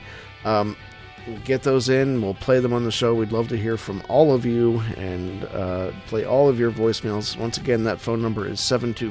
Speaker 3: Get those in. We'll play them on the show. We'd love to hear from all of you and play all of your voicemails. Once again, that phone number is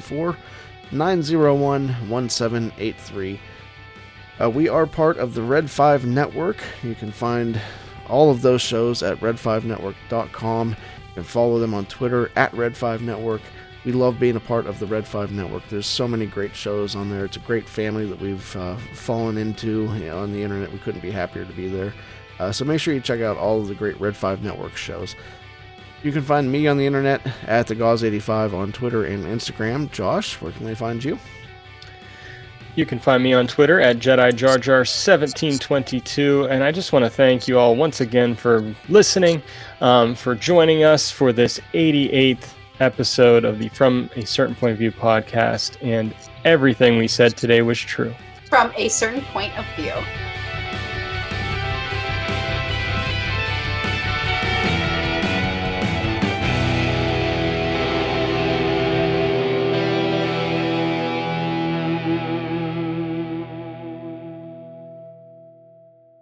Speaker 3: 724-901-1783. We are part of the Red 5 Network. You can find all of those shows at red5network.com. You can follow them on Twitter at Red5Network. We love being a part of the Red 5 Network. There's so many great shows on there. It's a great family that we've fallen into on the internet. We couldn't be happier to be there. So make sure you check out all of the great Red 5 Network shows. You can find me on the internet at TheGauze85 on Twitter and Instagram. Josh, where can they find you?
Speaker 2: You can find me on Twitter at JediJarJar1722, and I just want to thank you all once again for listening, for joining us for this 88th episode of the From a Certain Point of View podcast, and everything we said today was true.
Speaker 5: From a certain point of view.